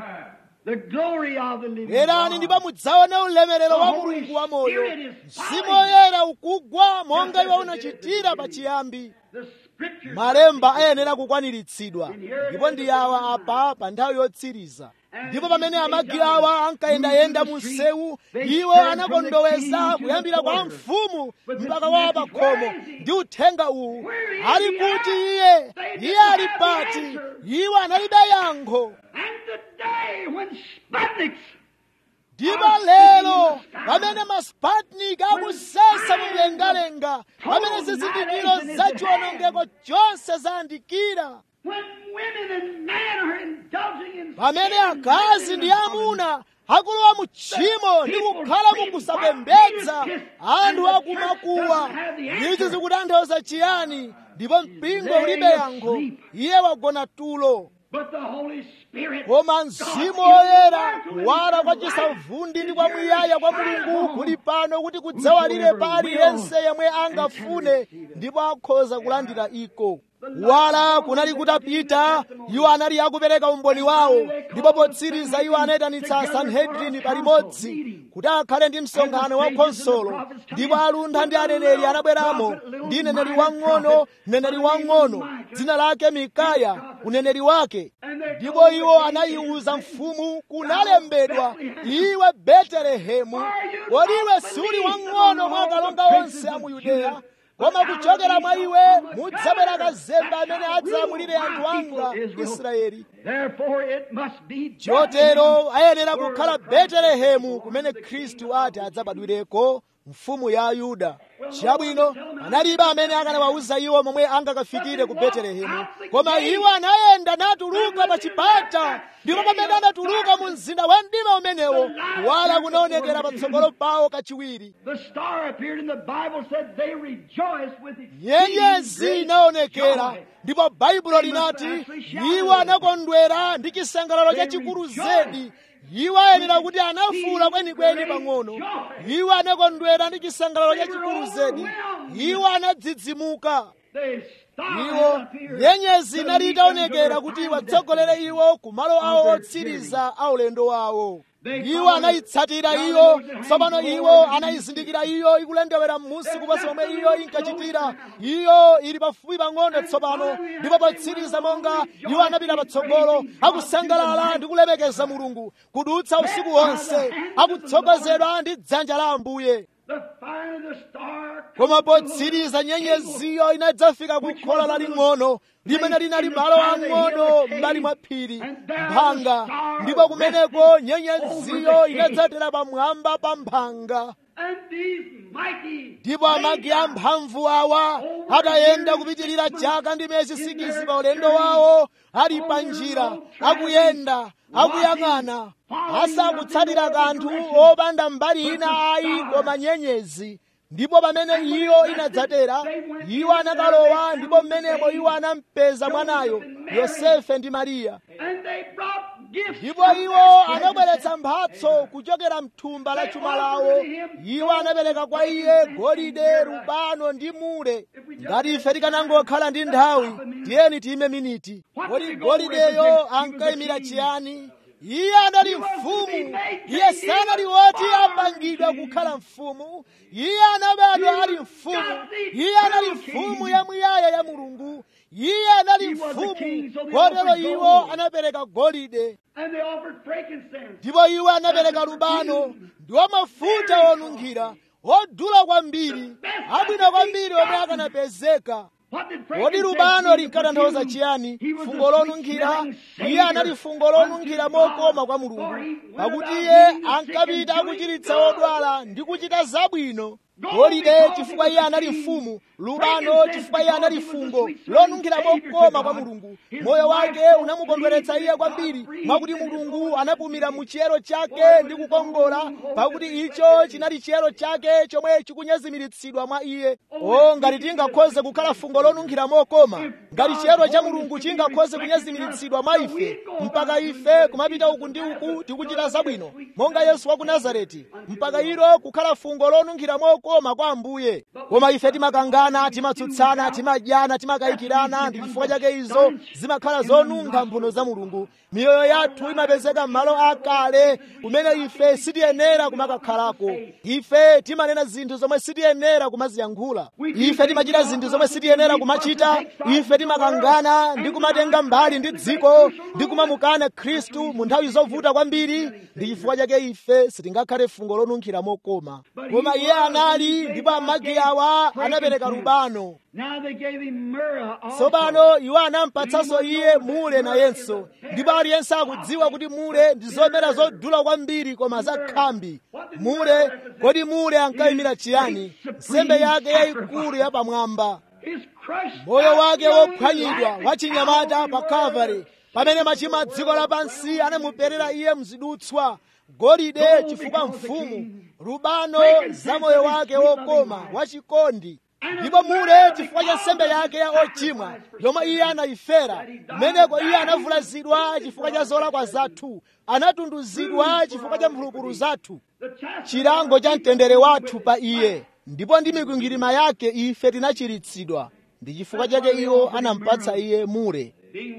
the glory of the living Bwerani God. ndipo mudzaona ulemerero wa Mulungu wa moyo. Mzimu Woyera ukugwa monga iwo unachitira pachiyambi. The scriptures Malemba ayenera kukwaniritsidwa, ndipo ndi awa apa pa nthawi yotsiriza. Ndipo pamene amagi awa ankayendayenda mu msewu, iwo anakondoweza kuyambira kwa mfumu mpaka wa pa khomo ndi uthenga uwu: ali kuti iye iye ali pati. Iwo analibe yankho. and today when Sputniks Ndipo lero pamene masputnik akusesa mu mlengalenga, pamene zizindikiro za chiwonongeko chonse zayandikira, when women and men are indulging in pamene sin, akazi ndi amuna akulowa mu tchimo ndi kukhala mu kusapembedza, anthu akumakuwa. Izi zikutanthauza chiyani? Ndipo mpingo ulibe yankho, iye wagona tulo. but the Holy Spirit, Koma Mzimu Woyera, kuwala kwa chisavundi ndi kwa muyaya kwa Mulungu kuli pano kuti kudzawalire pa aliyense yemwe angafune ndipo akhoza kulandira iko. Kuwala kunali kutapita, iwo anali akupereka umboni wawo, ndipo potsiriza iwo anayitanitsa Sanhedrini palimodzi kuti akhale ndi msonkhano wa khonsolo. Ndipo aluntha ndi aneneri anabweramo, ndi mneneri wang'ono, mneneri wang'ono dzina lake Mikaya, uneneri wake. Ndipo iwo anayiwuza mfumu, kunalembedwa, iwe Betelehemu, kodi iwe suli wang'ono mwa akalonga onse a mu Yudeya? Koma kuchokera mwa iwe mudzabwera kazembe amene adzalamulire anthu anga Israeli. therefore it must be Chotero ayenera kukhala Betelehemu kumene Khristu ati adzabadwireko, mfumu ya Yuda. Chabwino, analibe amene akanawawuza iwo momwe angakafikire ku Betelehemu, koma iwo anayenda natuluka pa chipata. Ndipo pamene anatuluka mu mzinda wa mdima umenewo, kuwala kunaonekera patsogolo pawo kachiwiri. The star appeared and the Bible said they rejoiced with exceeding Nyenyezi great inaonekera, joy. ndipo Baibulo linati iwo anakondwera ndi chisangalalo chachikulu zedi. Iwo ayenera kuti anafuwula kwenikweni pang'ono. Iwo anakondwera ndi chisangalalo chachikulu zedi. Iwo anadzidzimuka. The star Iwo appeared nyenyezi to inali lead them to itaonekera their kuti final iwatsogolere destiny. iwo ku malo awo otsiriza a ulendo wawo. Iwo anayitsatira iyo, tsopano iwo anayizindikira iyo ikulendewera m'munsi kuposa momwe iyo inkachitira. Iyo ili pafupi pang'ono tsopano, ndipo potsiriza monga iwo anapita patsogolo, akusangalala ndi kulemekeza Mulungu, kudutsa usiku wonse, akutsogozedwa ndi dzanja la Ambuye. The fire of the star Koma potsiriza nyenyeziyo inadzafika ku khola laling'ono limene linali malo ang'ono m'mbali mwa phiri, mphanga, ndipo kumeneko nyenyeziyo inadzatera pamwamba pa mphanga. and these mighty Ndipo amagi amphamvu awa atayenda kupitirira chaka ndi miyezi sikisi pa ulendo wawo, ali pa njira, akuyenda, akuyang'ana, asakutsatira kanthu opanda mbali ina ayi koma nyenyezi. Ndipo pamene iyo inadzatera, iwo anakalowa, ndipo mmenemo iwo anampeza mwanayo Yosefe ndi Mariya. and they brought gifts Ndipo from iwo their anabweretsa mphatso kuchokera mthumba la chuma lawo. Iwo anapereka kwa iye golide, rubano ndi mure. Ngati ife tikanangokhala ndi nthawi, tiyeni tiyime miniti. Kodi golideyo ankayimira chiyani? iye anali mfumu. Iye sanali woti apangidwa kukhala mfumu. Iye anabadwa ali mfumu. Iye anali mfumu yamuyaya ya Mulungu. Iye anali mfumu. Kotero iwo anapereka golide, ndipo iwo anapereka lubano ndiwo mafuta onunkhira odula kwambiri, abwino kwambiri omwe akanapezeka. Kodi lubano linkatanthauza chiyani? Fungo lonunkhira. Iye anali fungo lonunkhira mokoma kwa Mulungu, pakuti iye ankapita akuchiritsa odwala ndi kuchita zabwino. Golide chifukwa iye anali mfumu, lubano chifukwa iye anali fungo lonunkhira mokoma kwa Mulungu. Moyo wake unamukondweretsa iye kwambiri, mwakuti Mulungu anapumira mu chiyero chake ndi kukongola, pakuti icho chinali chiyero chake chomwe chikunyezimiritsidwa mwa iye. O, ngati tingakhoze kukhala fungo lonunkhira mokoma, ngati chiyero cha Mulungu chingakhoze kunyezimiritsidwa mwa ife, mpaka ife kumapita uku ndi uku tikuchita zabwino monga Yesu wa ku Nazareti, mpaka ilo kukhala fungo lonunkhira mokoma koma kwa Ambuye. Koma ife timakangana, timatsutsana, timadyana, timakayikirana, ndi chifukwa chake izo zimakhala zonunkha mphuno za Mulungu. Miyoyo yathu imapezeka m'malo akale kumene ife sitiyenera kumakakhalako. Ife timanena zinthu zomwe sitiyenera kumaziyankhula. Ife timachita zinthu zomwe sitiyenera kumachita. Ife timakangana ndi kumatenga mbali ndi dziko ndi kumamukana Khristu mu nthawi zovuta kwambiri. Ndi chifukwa chake ife sitingakhale fungo lonunkhira mokoma. Koma iye anali, ndipo amagi awa anapereka lubano. Tsopano iwo anampatsanso iye mure nayenso, ndipo aliyense akudziwa kuti mure ndi zomera zodula kwambiri koma zakhambi. Mure, kodi mure ankayimira chiyani? Nsembe yake yayikulu yapamwamba, moyo wake wophwanyidwa wachinyamata pa Kalvari, pamene machimo a dziko lapansi anamuperera iye mzidutswa. Golide chifukwa mfumu, lubano za moyo wake wokoma wachikondi, ndipo mure chifukwa cha nsembe yake ya ochimwa yomwe iye anayifera. Kumeneko iye anavulazidwa chifukwa cha zolakwa zathu, anatunduzidwa chifukwa cha mphulupulu zathu, chilango cha mtendere wathu pa iye, ndipo ndi mikwingwirima yake ife tinachiritsidwa. Ndi chifukwa chake iwo anampatsa iye mure.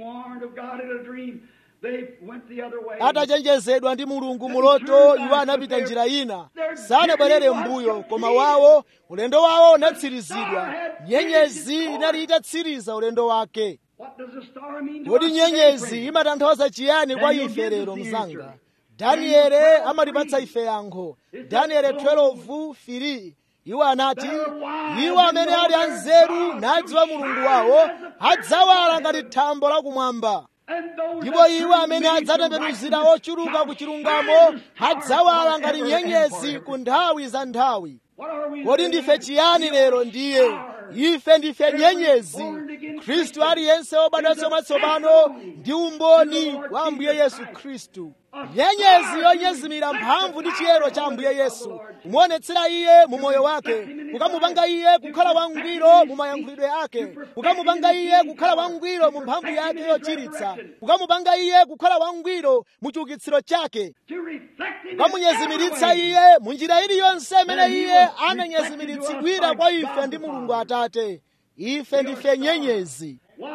Atachenjezedwa ndi Mulungu muloto, iwo anapita njira ina, sanabwerere mbuyo, koma wawo ulendo wawo unatsirizidwa. Nyenyezi inali itatsiriza ulendo wake. Kodi nyenyezi imatanthauza chiyani kwa ife lero mzanga? Daniele amatipatsa ife yankho. Daniele twelve three. Iwo anati, iwo amene ali anzeru nadziwa Mulungu wawo adzawala ngati thambo lakumwamba, ndipo iwo amene adzatembenuzira ochuluka ku chilungamo adzawala ngati nyenyezi ku nthawi za nthawi. Kodi ndife chiyani lero? Ndiye ife ndife nyenyezi. Khristu aliyense wobadwa mwatsopano ndi umboni wa Ambuye Yesu Khristu. Nyenyezi yonyezimira mphamvu ndi chiyero cha Ambuye Yesu, kumuonetsera iye mu moyo wake, kukamupanga iye kukhala wangwiro mu mayankhulidwe ake, kukamupanga iye kukhala wangwiro mu mphamvu yake yochiritsa, kukamupanga iye kukhala wangwiro mu chiukitsiro chake, kukamunyezimiritsa iye mu njira iliyonse imene iye ananyezimiritsidwira kwa ife ndi Mulungu Atate. Ife ndife nyenyezi.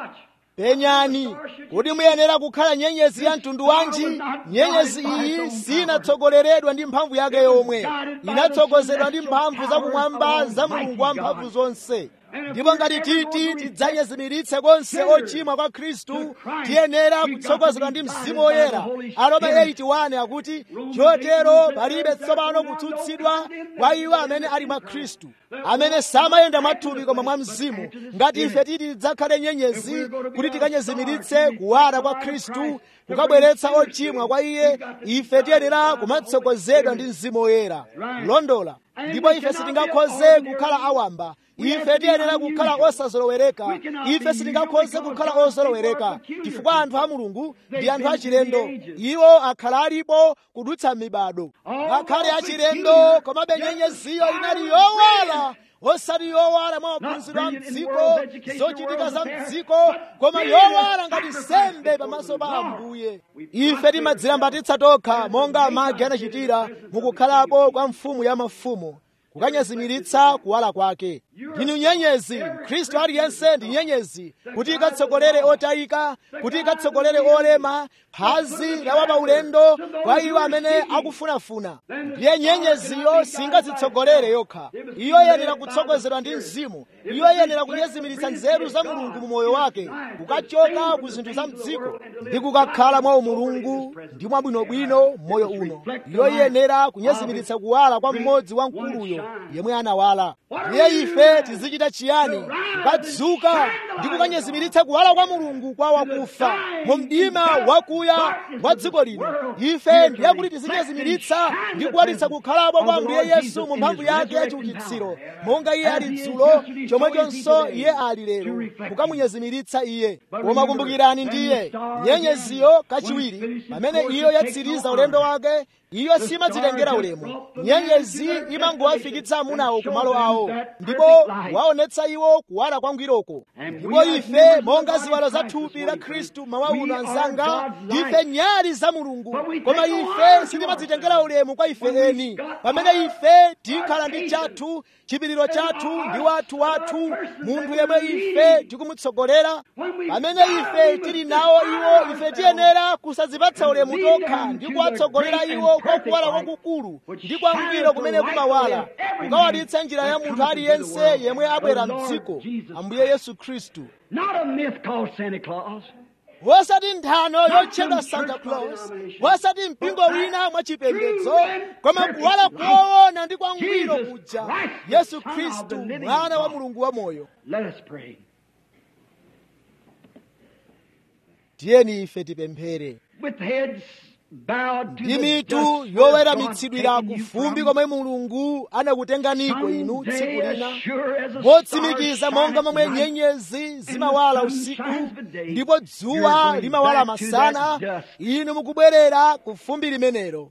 Penyani, kodi muyenera kukhala nyenyezi ya mtundu wanji? Nyenyezi iyi sinatsogoleredwa ndi mphamvu yake yomwe, inatsogozedwa ndi mphamvu zakumwamba za Mulungu wamphamvu zonse. Ndipo ngati titi tidzanyezimiritse konse ochimwa kwa Khristu, tiyenera kutsogozedwa ndi Mzimu Woyera. Aroma eight one akuti, chotero palibe tsopano kutsutsidwa kwa iwo amene ali mwa Khristu, amene samayenda mwathupi koma mwa Mzimu. Ngati ife titi tidzakhale nyenyezi kuti tikanyezimiritse kuwala kwa Khristu, kukabweretsa ochimwa kwa iye, ife tiyenera kumatsogozedwa ndi Mzimu Woyera. Londola. Ndipo ife sitingakhoze kukhala awamba. Ife tiyenera kukhala osazolowereka. Ife sitingakhoze kukhala ozolowereka, chifukwa anthu a Mulungu ndi anthu achilendo. Iwo akhala alipo kudutsa mibado. Ngakhale achilendo, komabe nyenyeziyo inali yowala, osati yowala mwa maphunziro a mdziko, zochitika za mdziko, koma yowala ngati nsembe pamaso pa Ambuye. Ife timadzilambatitsa tokha monga amagi anachitira mukukhalapo kwa mfumu ya mafumu, kukanyezimiritsa kuwala kwake. ndinu nyenyezi. Khristu aliyense ndi nyenyezi, kuti ikatsogolere otayika, kuti ikatsogolere olema, phazi la wapaulendo kwa iwo amene akufunafuna. Ndiye nyenyeziyo singadzitsogolere yokha. Iyo yenera kutsogozedwa ndi Mzimu. Iyo yenera kunyezimiritsa nzeru za Mulungu mu moyo wake, kukachoka ku zinthu za mdziko ndi kukakhala mwa umulungu ndi mwabwinobwino moyo uno. Iyo yenera kunyezimiritsa kuwala kwa mmodzi wa mkuluyo yemwe anawala. Ndiye ife tizichita chiyani? Kukadzuka ndi kukanyezimiritsa kuwala kwa Mulungu kwa wakufa mu mdima wakuya wa dziko lino. Ife ndiye kuti tizinyezimiritsa ndi kuwalitsa kukhalapo kwa Ambuye Yesu mu mphamvu yake yachiukitsiro, monga Iye ali dzulo chomwechonso Iye ali lero, kukamunyezimiritsa Iye. Koma kumbukirani, ndiye nyenyeziyo kachiwiri pamene iyo yatsiriza ulendo wake, iyo simadzitengera ulemu. Nyenyezi imangowafikitsa amunawo kumalo awo, ndipo waonetsa iwo kuwala kwangwiroko. Ndipo ife monga ziwalo za thupi la Khristu mawa uno, anzanga, ife nyali za Mulungu, koma ife sitimadzitengera ulemu kwa ife eni. Pamene ife tikhala ndi chathu, chipiriro chathu ndi wathu wathu, munthu yemwe ife tikumutsogolera, pamene ife tili nawo iwo, ife tiyenera kusadzipatsa ulemu tokha ndi kuwatsogolera iwo kwa kuwala kwakukulu ndi kwangwiro kumene kumawala, kukawalitsa njira ya munthu aliyense yemwe abwera mdziko, Ambuye Yesu Khristu. Wasati nthano yotchedwa Santa Claus, wasati mpingo wina mwachipembedzo, koma kuwala koona ndi kwangwiro kuja Yesu Khristu, mwana wa Mulungu wa moyo. Tiyeni ife tipemphere. Ndi mitu yoweramitsidwira kufumbi komwe Mulungu anakutenganiko inu tsiku lina, motsimikiza monga momwe nyenyezi zimawala usiku ndipo dzuwa limawala masana, inu mukubwerera kufumbi limenelo.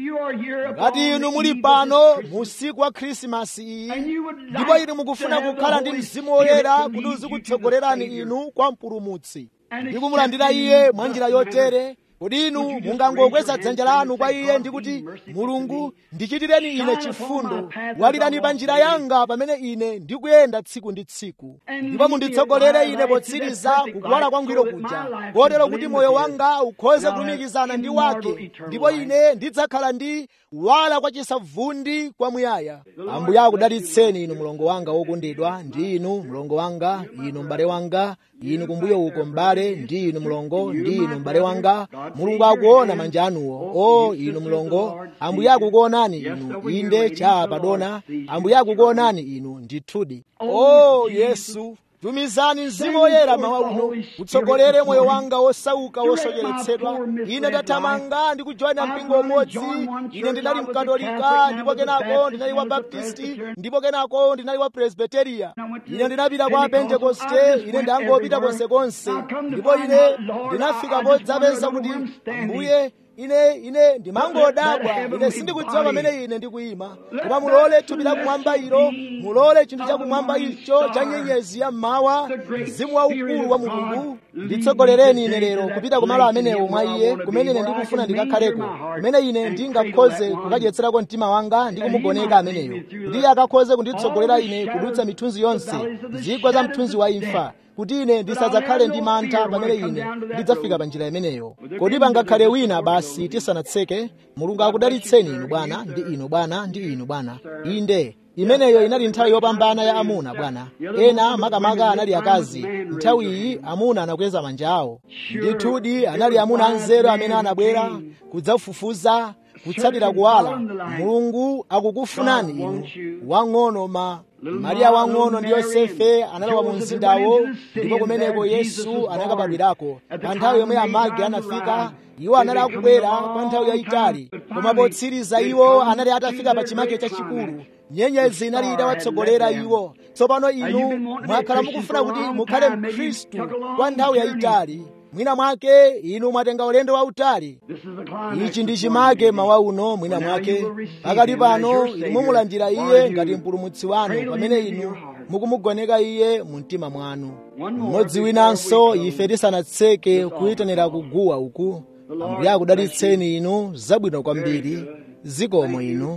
Ngati inu muli pano mu usiku wa Khrisimasi iyi, ndipo inu mukufuna kukhala ndi Mzimu Woyera kuti uzikutsogolerani inu kwa mpulumutsi ndi kumulandira Iye mwa njira yotere, kodi inu mungangokweza dzanja lanu kwa Iye ndi kuti, Mulungu, ndichitireni ine chifundo, walirani pa njira yanga pamene ine ndikuyenda tsiku ndi tsiku, ndipo munditsogolere ine potsiriza kukuwala kwangwiro kuja, kotero kuti moyo wanga ukhoze kulumikizana ndi wake, ndipo ine ndidzakhala ndi kuwala kwa chisavundi kwamuyaya. Ambuye akudalitseni inu mlongo wanga wokondedwa, ndi inu mlongo wanga, inu m'bale wanga, inu kumbuyo uko m'bale, ndi inu mlongo, ndi inu m'bale wanga. Mulungu akuona manja anuwo. O inu mlongo, Ambuye akukuonani inu. Inde cha padona, Ambuye akukuonani inu ndithudi. O Yesu, tumizani Mzimu Woyera mawa uno, utsogolere moyo wanga wosauka wosocheretsedwa. Ine ndathamanga ndi kujoina mpingo umodzi. Ine ndinali Mkatolika, ndipo kenako ndinali wa Baptisti, ndipo kenako ndinali wa Presbyteria. Ine ndinapita kwa Pentekoste, ine ndangopita konsekonse, ndipo ine ndinafika podzapeza kuti, Ambuye, ine ine ndimangodabwa, ine sindikudziwa pamene ine ndikuyima, koma mulole thupi la kumwamba ilo, mulole chinthu cha kumwamba icho cha nyenyezi ya mmawa, Mzimu waukulu wa Mulungu, nditsogolereni ine lero kupita kumalo amenewo mwa Iye, kumene ine ndikufuna ndikakhaleko, kumene ine ndingakhoze kukadyetserako mtima wanga ndi kumugoneka ameneyo, kuti Iye akakhoze kunditsogolera ine kudutsa mithunzi yonse, zigwa za mthunzi wa imfa, kuti ine ndisadzakhale ndi mantha pamene ine ndidzafika pa njira imeneyo. Kodi pangakhale wina basi tisanatseke? Mulungu akudalitseni inu Bwana, ndi inu Bwana, ndi inu Bwana. Inde, imeneyo inali nthawi yopambana ya amuna Bwana. Ena makamaka anali akazi. Nthawi iyi amuna anakweza manja awo. Ndithudi anali amuna anzeru amene anabwera kudzafufuza, kutsatira kuwala. Mulungu akukufunani inu, wang'ono ma Maria wang'ono ndi Yosefe analowa mu mzindawo, ndipo kumeneko Yesu anakabadwirako. Pa nthawi yomwe amagi anafika, iwo anali akubwera kwa nthawi yayitali, koma potsiriza iwo anali atafika pa chimake chachikulu. Nyenyezi inali itawatsogolera iwo. Tsopano inu mwakhala mukufuna kuti mukhale Mkhristu kwa nthawi yayitali. Mwina mwake inu mwatenga ulendo wautali. Ichi ndi chimake mawa uno mwina mwake. Pakali pano inu mumulandira Iye ngati mpulumutsi wanu pamene inu mukumugoneka Iye mu mtima mwanu. Mmodzi winanso ife tisanatseke kuyitanira kuguwa uku. Ambuye akudalitseni inu zabwino kwambiri. Zikomo inu.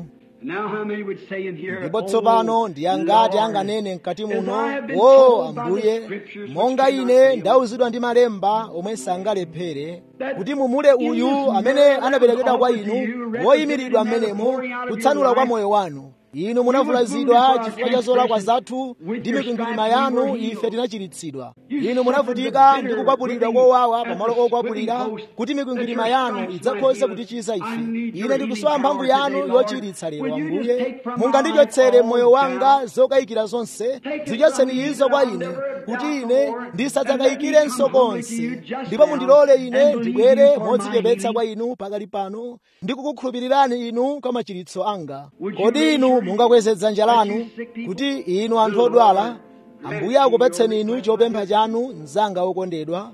ndipo tsopano ndi angati anganene mkati muno, o Ambuye, monga ine ndawuzidwa ndi malemba omwe sangalephere, kuti mumule uyu amene anaperekedwa kwa inu, woyimiridwa amenemo kutsanula kwa moyo wanu. Inu munavulazidwa chifukwa cha zolakwa zathu, ndi mikwingwirima yanu ife tinachiritsidwa. Inu munavutika ndi kukwapulidwa kowawa pamalo okwapulira, kuti mikwingwirima yanu idzakhoze kutichiza ife. Ine ndikusowa mphamvu yanu yochiritsa lero Ambuye. Mungandichotsere moyo wanga zokayikira zonse, zichotseni izo kwa ine, kuti ine ndisadzakayikirenso konse, ndipo mundilole ine ndibwere modzichepetsa kwa inu pakali pano, ndi kukukhulupirirani inu kwa machiritso anga. Kodi inu mungakweze dzanja lanu kuti inu anthu odwala, Ambuye akupatseni inu chopempha chanu, mnzanga wokondedwa?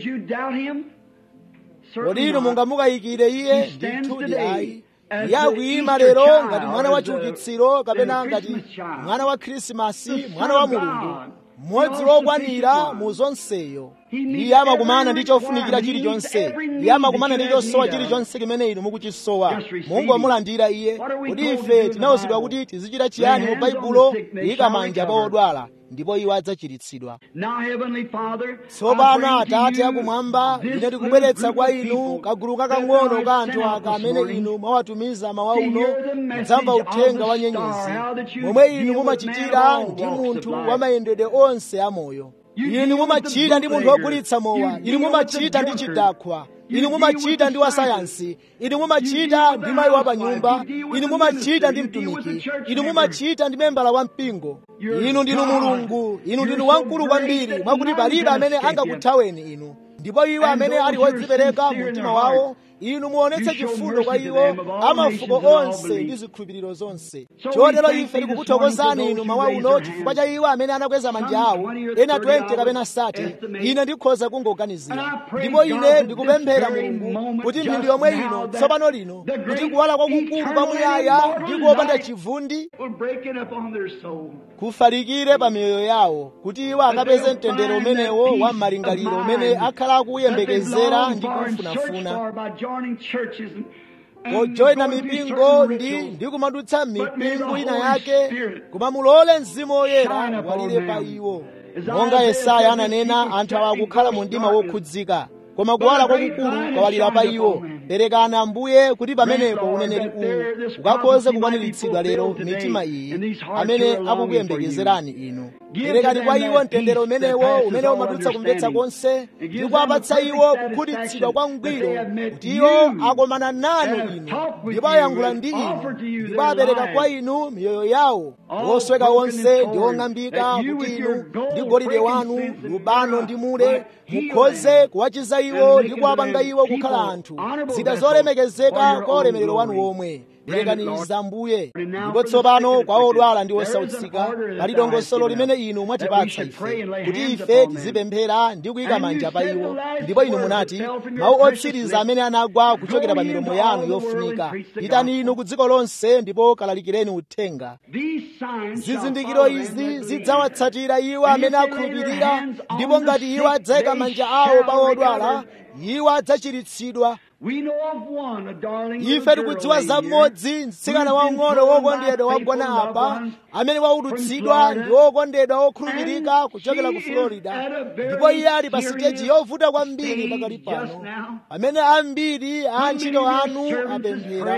Kodi inu mungamukayikire iye? Ndithudi ayi. Iye akuyima lero ngati mwana wa chiukitsiro, kapena ngati mwana wa Khrisimasi, mwana wa Mulungu, mmodzi wokwanira mu zonseyo. Iye amakumana ndi chofunikira chilichonse. Iye amakumana ndi chosowa chilichonse chimene inu mukuchisowa. Mungomulandira iye. Kodi ife tinawuzidwa kuti tizichita chiyani mu Baibulo? Kuyika manja pa odwala, ndipo iwo adzachiritsidwa. Tsopano Atate akumwamba, ine ndikubweretsa kwa inu kagulu kakang'ono ka anthu aka amene inu mwawatumiza mawa uno kudzamva uthenga wa nyenyezi, momwe inu mumachitira ndi munthu wa mayendedwe onse amoyo. Inu mumachita ndi munthu wogulitsa mowa, inu mumachita ndi chidakhwa, inu mumachita ndi wasayansi, inu mumachita ndi mayi wa pa nyumba, inu mumachita ndi mtumiki, inu mumachita ndi membala wa mpingo. Inu ndinu Mulungu, inu ndinu wamkulu kwambiri, mwakuti palibe amene angakuthaweni inu. Ndipo iwo amene ali odzipereka mu mtima wawo, inu muonetse chifundo kwa iwo, amafuko onse ndi zikhulupiriro zonse. Chotero ife tikukuthokozani inu mawa uno chifukwa cha iwo amene anakweza manja awo, ena twenty kapena thirty, ine ndikhoza kungoganizira. Ndipo ine ndikupemphera Mulungu kuti mphindi yomwe ino tsopano lino, kuti kuwala kwakukulu kwamuyaya ndi kopanda chivundi kufalikire pa miyoyo yawo, kuti iwo akapeze mtendere umenewo wa malingaliro umene akhala akuyembekezera ndi kufunafuna, pojoyina mipingo ndi ndi kumadutsa mipingo ina yake, koma mulole Mzimu Woyera walire pa iwo. Monga Yesaya ananena, anthu awa akukhala mu mdima wokhudzika, koma kuwala kwakukulu kwawalira pa iwo. Perekani Ambuye kuti pamenepo uneneri uwu ukakhoze kukwaniritsidwa lero mitima iyi amene akukuyembekezerani inu. Perekani kwa iwo mtendere umenewo umene umadutsa kumvetsa konse, ndi kuwapatsa iwo kukhutitsidwa kwa mngwiro, kuti iwo akomana nanu inu, ndipo ayankhula ndi inu, ndipo apereka kwa inu miyoyo yawo. Osweka onse ndi ong'ambika, kuti inu ndi golide wanu, lubano ndi mure, mukhoze kuwachiza iwo ndi kuwapanga iwo kukhala anthu zida zolemekezeka kwa ulemerero wanu womwe. Perekani izi Ambuye. Ndipo tsopano kwa odwala ndi osautsika, pali dongosolo limene inu mwatipatsa ife, kuti ife tizipemphera ndi kuyika manja pa iwo. Ndipo inu munati, mawu otsiriza amene anagwa kuchokera pa milomo yanu yofunika, pitani inu ku dziko lonse ndipo kalalikireni uthenga. Zizindikiro izi zidzawatsatira iwo amene akhulupirira, ndipo ngati iwo adzayika manja awo pa odwala, iwo adzachiritsidwa. Ife tikudziwa za mmodzi, mtsikana wang'ono wokondedwa wagona apa, amene waudutsidwa ndi wokondedwa wokhulupirika kuchokera ku Florida, ndipo iye ali pa siteji yovuta kwambiri pakali pano, amene ambiri a antchito anu apemphera.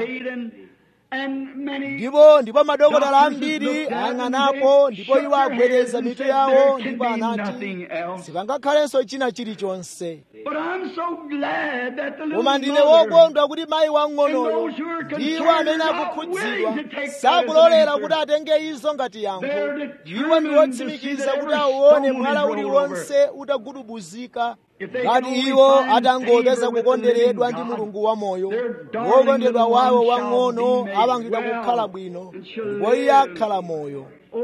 Ndipo ndipo madokotala ambiri ayang'anapo, ndipo iwo agwereza mitu yawo, ndipo anati sipangakhalenso china chilichonse. Koma ndine wokondwa kuti mayi wang'onoyo, iwo amene akukhudzidwa, sakulolera kuti atenge izo ngati yankho. Iwo ndi wotsimikiza kuti auone mwala uliwonse utagudubuzika. Ngati iwo atangopeza kukonderedwa ndi Mulungu wamoyo, wokondedwa wawo wang'ono apangidwa kukhala bwino, ndipo iye akhala moyo.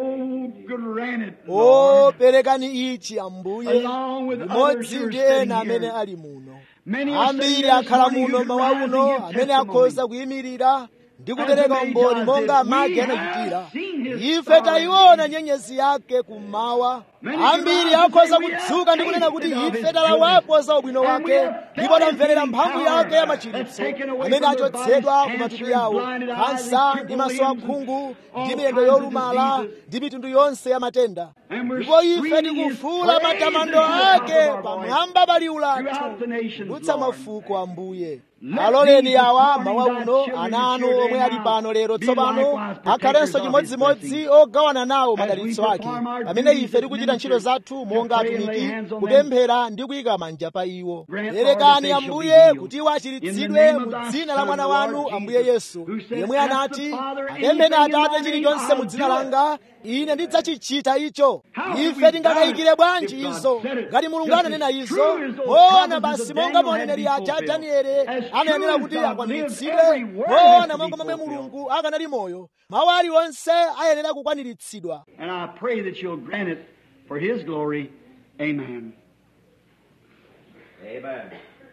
O, perekani ichi Ambuye, limodzi ndi ena amene ali muno. Ambiri akhala muno mawa uno amene akhoza kuyimirira ndi kupereka umboni monga amagi anachitira. Ife tayiona nyenyezi yake kummawa. Ambiri akhoza kudzuka ndi kunena kuti ife talawapo za ubwino wake, ndipo anamverera mphamvu yake ya machiritso, amene achotsedwa ku matupi yawo, kansa ndi maso akhungu ndi miyendo yolumala ndi mitundu yonse ya matenda. Ndipo ife tikufuula matamando ake pamwamba pa liwu lathu kudutsa mafuko. Ambuye, aloleni awa mawa uno ana anu omwe ali pano lero tsopano akhalenso chimodzimodzi ogawana nawo madalitso ake pamene ife tikuchita ntchito zathu monga atumiki, kupemphera ndi kuyika manja pa iwo. Perekani Ambuye kuti iwo achiritsidwe mu dzina la mwana wanu Ambuye Yesu, yemwe anati, apempheni Atate chilichonse mu dzina langa, ine ndidzachichita icho. Ife tingakayikire bwanji izo ngati Mulungu ananena izo? Moona basi monga mneneri aja Danieli anayenera kuti akwaniritsidwe, moona monga momwe Mulungu akanali moyo, mawu aliwonse ayenera kukwaniritsidwa. And I pray that you'll grant it for His glory. Amen. Amen.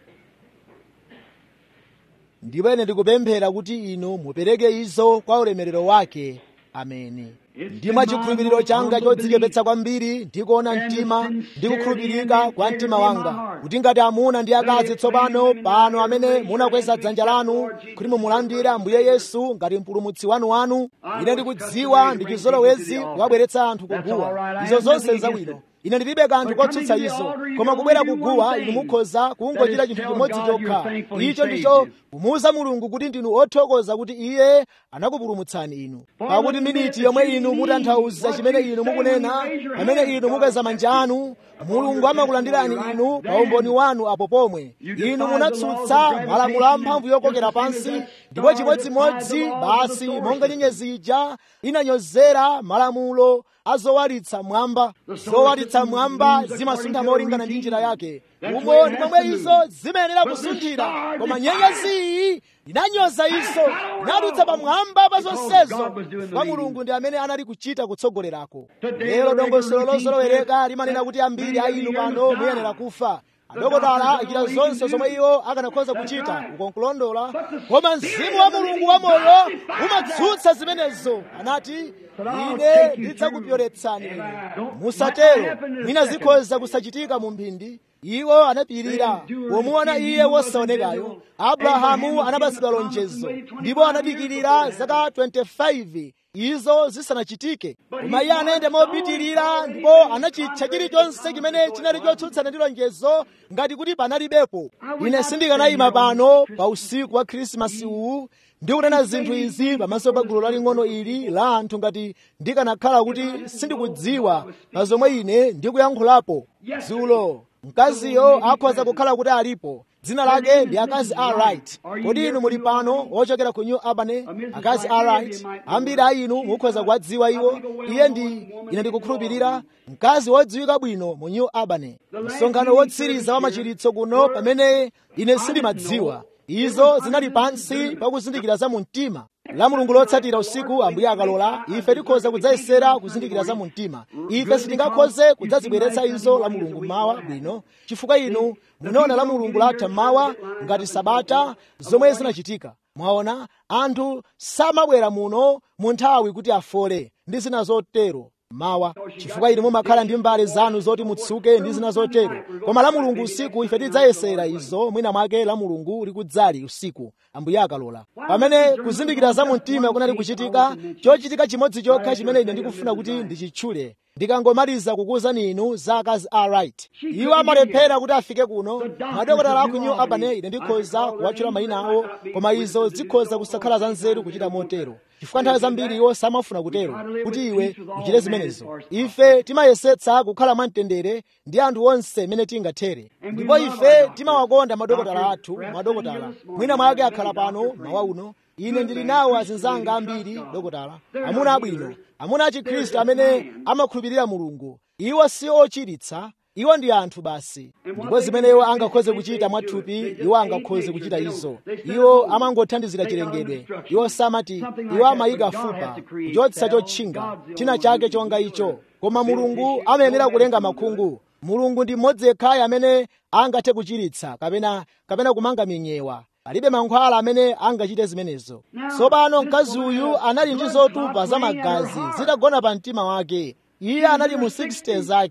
Ndipo ine ndikupemphera kuti inu mupereke izo kwa ulemerero wake. Ameni. Ndi mwachikhulupiriro changa chodzichepetsa kwambiri ndikuona mtima ndi kukhulupirika kwa mtima wanga kuti ngati amuna ndi akazi tsopano pano amene munakweza dzanja lanu kuti mumulandire Ambuye Yesu ngati mpulumutsi wanu wanu, ine ndikudziwa ndi chizolowezi kuwabweretsa anthu kuguwa. Izo zonse zabwino, ine ndilibe kanthu kotsutsa izo, koma kubwera kuguwa inu mukhoza kungochita chinthu chimodzi chokha. Icho ndicho kumuwuza Mulungu kuti ndinu othokoza kuti Iye anakupulumutsani inu. Pakuti miniti yomwe inu mutanthauza chimene inu mukunena, pamene inu mukweza manja anu, Mulungu amakulandirani inu pa umboni wanu apo pomwe. Inu munatsutsa malamulo amphamvu yokokera pansi, ndipo chimodzimodzi basi monga nyenyezi ija inanyozera malamulo azowalitsa mwamba. Zowalitsa mwamba zimasuntha molingana ndi njira yake. Umo ndi momwe izo zimayenera kusunthira, koma nyenyezi iyi inanyoza izo, inadutsa pamwamba pa zonsezo. Kwa Mulungu ndi amene anali kuchita kutsogolerako. Lero dongosolo lozolowereka limanena kuti ambiri a inu pano muyenera kufa. Adokotala achita zonse zomwe iwo akanakhoza kuchita ukonkulondola, koma mzimu wa Mulungu wa moyo umatsutsa zimenezo. Anati, ine ndidzakupyoretsani inu. Musatero, mwina zikhoza kusachitika mu mphindi. Iwo anapirira pomuona Iye wosaonekayo. Abrahamu anapatsidwa lonjezo, ndipo anadikirira zaka twenty-five izo zisanachitike, koma iye anayenda mopitirira ndipo anachitcha chilichonse chimene chinali chotsutsana ndi lonjezo ngati kuti panalibepo. Ine sindikanayima pano pa usiku wa Khrisimasi uwu ndikunena zinthu izi pamaso pa gulu laling'ono ili la anthu ngati ndikanakhala kuti sindikudziwa pa zomwe ine ndikuyankhulapo. Dzulo mkaziyo akhoza kukhala kuti alipo, dzina lake ndi akazi Alright. Kodi inu muli pano ochokera ku New Albany? Akazi Alright, ambiri a inu mukhoza kuwadziwa iwo. Iye ndi, ine ndikukhulupirira, mkazi wodziwika bwino mu New Albany. Msonkhano wotsiriza wa machiritso kuno pamene ine sindimadziwa. Izo zinali pansi pakuzindikira za mumtima. La Mulungu lotsatira usiku, Ambuye akalola, ife tikhoza kudzayesera kuzindikira za mumtima. Ife sitingakhoze kudzazibweretsa izo la Mulungu mawa bwino, chifukwa inu munaona la Mulungu latha mawa ngati Sabata zomwe zinachitika. Mwaona, anthu samabwera muno mu nthawi kuti afole ndi zina zotero mawa, chifukwa inu mumakhala ndi mbale zanu zoti mutsuke ndi zina zotero. Koma la Mulungu usiku ife tidzayesera izo, mwina mwake la Mulungu likudzali usiku, Ambuye akalola. Pamene kuzindikira za mumtima kunali kuchitika, chochitika chimodzi chokha chimene ine ndikufuna kuti ndichitchule ndikangomaliza kukuwuzani inu za akazi Alright. Iwo amalephera kuti afike kuno. Madokotala a ku New Albany ine ndikhoza kuwatchula mayina awo, koma izo zikhoza kusakhala za nzeru kuchita motero, chifukwa nthawi zambiri iwo samafuna kutero kuti iwe uchite zimenezo. Ife timayesetsa kukhala mwamtendere ndi anthu onse mene tingathere, ndipo ife timawakonda madokotala athu. Madokotala mwina mwake akhala pano mawa uno. Ine ndili nawo azinzanga ambiri dokotala, amuna abwino, amuna a Chikhristu amene amakhulupirira Mulungu. Iwo si ochiritsa, iwo ndi anthu basi, ndipo zimene iwo angakhoze kuchita mwathupi iwo angakhoze kuchita izo. Iwo amangothandizira chilengedwe. Iwo samati, iwo amayika fupa kuchotsa chotchinga china chake chonga icho. Koma Mulungu amayenera kulenga makhungu. Mulungu ndi mmodzi yekhayo amene angathe kuchiritsa kapena kapena kumanga minyewa. Palibe mankhwala amene angachite zimenezo. Tsopano mkazi uyu anali ndi zotupa za magazi zitagona pa mtima wake. Iye anali mu sixties zake.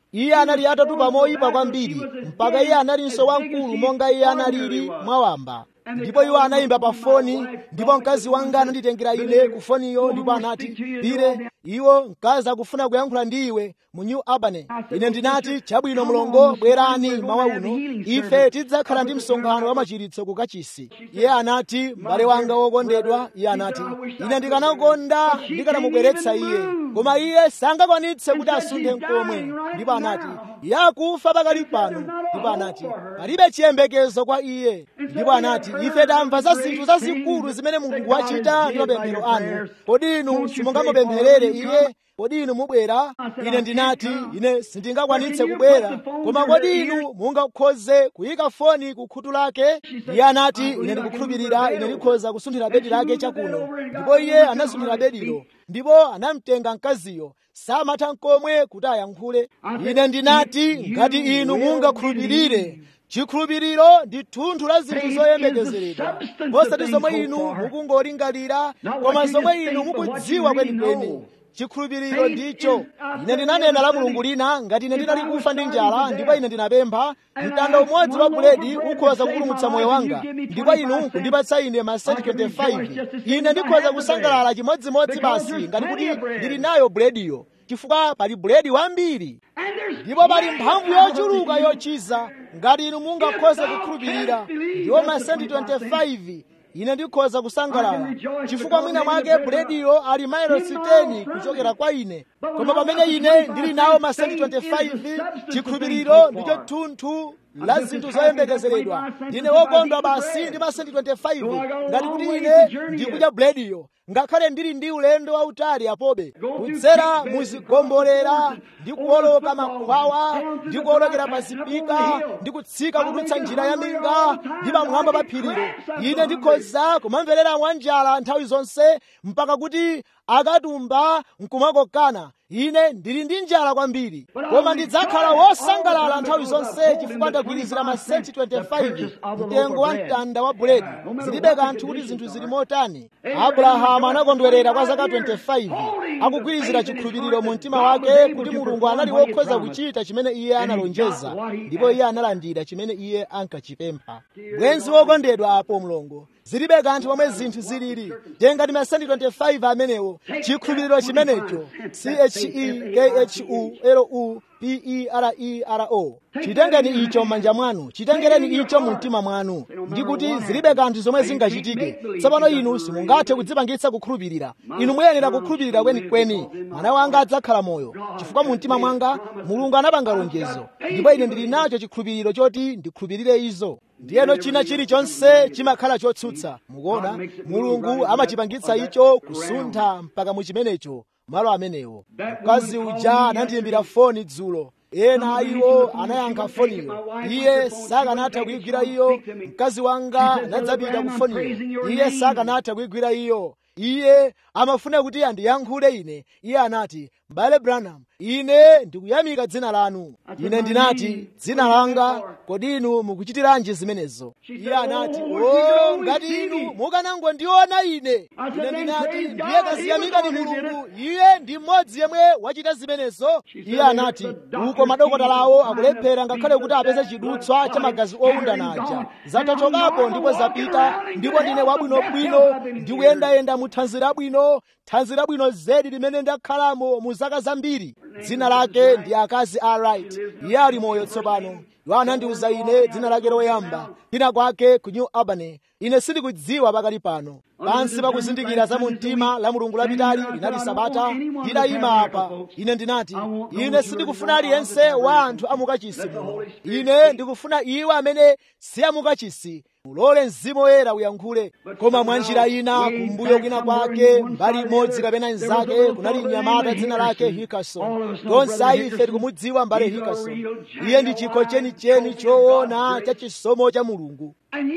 iye anali atatupa moyipa kwambiri mpaka iye analinso wamkulu monga iye analili mwawamba. Ndipo iwo anayimba pa foni, ndipo mkazi wanga ananditengera ine ku foniyo, ndipo anati, Pire, iwo mkazi akufuna kuyankhula ndi iwe mu New Albany. Ine ndinati, chabwino mlongo, bwerani mawa uno, ife tidzakhala ndi msonkhano wa machiritso ku kachisi. Iye anati, m'bale wanga wokondedwa, iye anati, ine ndikanakonda ndikanamubweretsa iye, koma iye sangakwanitse kuti asunthe n'komwe. Ndipo anati, iye akufa pakali pano. Ndipo anati, palibe chiyembekezo kwa iye. Ndipo anati, ife tamva za zinthu zazikulu zimene Mulungu wachita ndi mapemphero anu. Kodi inu simungamupempherere iye? Kodi inu mubwera? Ine ndinati, ine sindingakwanitse kubwera, koma kodi inu mungakhoze kuyika foni ku khutu lake? Iye anati, ine ndikukhulupirira ine ndikhoza kusunthira bedi lake chakuno. Ndipo iye anasunthira bedilo, ndipo anamtenga mkaziyo, samatha n'komwe kuti ayankhule. Ine ndinati, ngati inu mungakhulupirire, chikhulupiriro ndi thunthu la zinthu zoyembekezeredwa, posati zomwe inu mukungolingalira, koma zomwe inu mukudziwa kwenikweni. Chikhulupiriro ndicho. Ine ndinanena la Mulungu lina, ngati ine ndinali kufa ndi njala, ndipo ine ndinapempha, mtanda umodzi wa buledi ukhoza kupulumutsa moyo wanga, ndipo inu kundipatsa ine masenti twenty-five, ine ndikhoza kusangalala chimodzimodzi basi ngati kuti ndili nayo bulediyo, chifukwa pali buledi wambiri, ndipo pali mphamvu yochuluka yochiza. Ngati inu mungakhoza kukhulupirira, ndiwo masenti twenty-five, ine ndikhoza kusangalala, chifukwa mwina mwake bulediyo ali mayilosi ten kuchokera kwa ine. Koma pamene ine ndili nawo masenti twenty-five, chikhulupiriro ndicho thunthu la zinthu zoyembekezeredwa. Ndine wokondwa basi ndi masenti twenty-five ngati kuti ine ndikudya bulediyo, ngakhale ndili ndi ulendo wautali apobe, kudzera muzigombolera ndi kuwoloka makhwawa ndi kuwolokera pa zipika ndi kutsika kudutsa njira ya minga ndi pamwamba pa phirilo. Ine ndikhoza kumamverera mwanjala nthawi zonse mpaka kuti akatumba nkumakokana. Ine ndili ndi njala kwambiri, koma ndidzakhala wosangalala nthawi zonse chifukwa ndagwirizira masenti twenty-five, mtengo wa mtanda wa buledi. Zilibe kanthu kuti zinthu zili motani. Abrahamu anakondwerera kwa zaka twenty-five akugwirizira chikhulupiriro mu mtima wake kuti Mulungu anali wokhoza kuchita chimene iye analonjeza, ndipo iye analandira chimene iye ankachipempha. Bwenzi wokondedwa apo mlongo, zilibe kanthu pomwe zinthu zilili. Tenga ndi masenti twenty-five amenewo, chikhulupiriro chimenecho, C H E K H U L U P E R E R O. Chitengeni icho m'manja mwanu, chitengereni icho mu mtima mwanu, ndi kuti zilibe kanthu zomwe zingachitike. Tsopano inu simungathe kudzipangitsa kukhulupirira. Inu muyenera kukhulupirira kwenikweni, mwana wanga adzakhala moyo, chifukwa mu mtima mwanga Mulungu anapanga lonjezo, ndipo ine ndili nacho chikhulupiriro choti ndikhulupirire izo. Ndiyeno china chilichonse chimakhala chotsutsa. Mukuona, Mulungu amachipangitsa icho kusuntha mpaka mu chimenecho malo amenewo. Mkazi uja anandiyimbira foni dzulo, ena iwo anayankha foniyo, iye sakanatha kuyigwira iyo. Mkazi wanga anadzapita ku foniyo, iye sakanatha kuyigwira iyo. Iye amafuna kuti andiyankhule ine. Iye anati, m'bale Branham, ine ndikuyamika dzina lanu. Ine ndinati, dzina langa? Kodi inu mukuchitiranji zimenezo? Iye anati, o, ngati inu mukanangondiona ine. Ine ndinati, ndiye kaziyamika ni Mulungu, iye ndi mmodzi yemwe wachita zimenezo. Iye anati, uko madokotalawo akulephera ngakhale kuti apeze chidutswa cha magazi owunda naja. Zatachokapo ndipo zapita, ndipo ndine wabwinobwino, ndikuyendayenda mu thanzi labwino, thanzi labwino zedi limene ndakhalamo mu zaka zambiri. Dzina lake ndi Akazi Alright. Iye ali moyo tsopano. Iwo anandiuza ine dzina lake loyamba, dzina kwake ku New Albany. Ine sindikudziwa pakali pano. Pansi pakuzindikira za mumtima la Mulungu lapitali linali Sabata, ndinayima apa. Ine ndinati, ine sindikufuna aliyense wa anthu amukachisi muno. Ine ndikufuna iwo amene si amukachisi. Mulole Mzimu Woyera uyankhule. Koma mwanjira ina, kumbuyo kwina kwake, mbali imodzi kapena inzake, kunali mnyamata dzina lake Hickerson. Tonse ife tikumudziwa mbale Hickerson. Iye ndi chikho chenicheni choona cha chisomo cha Mulungu.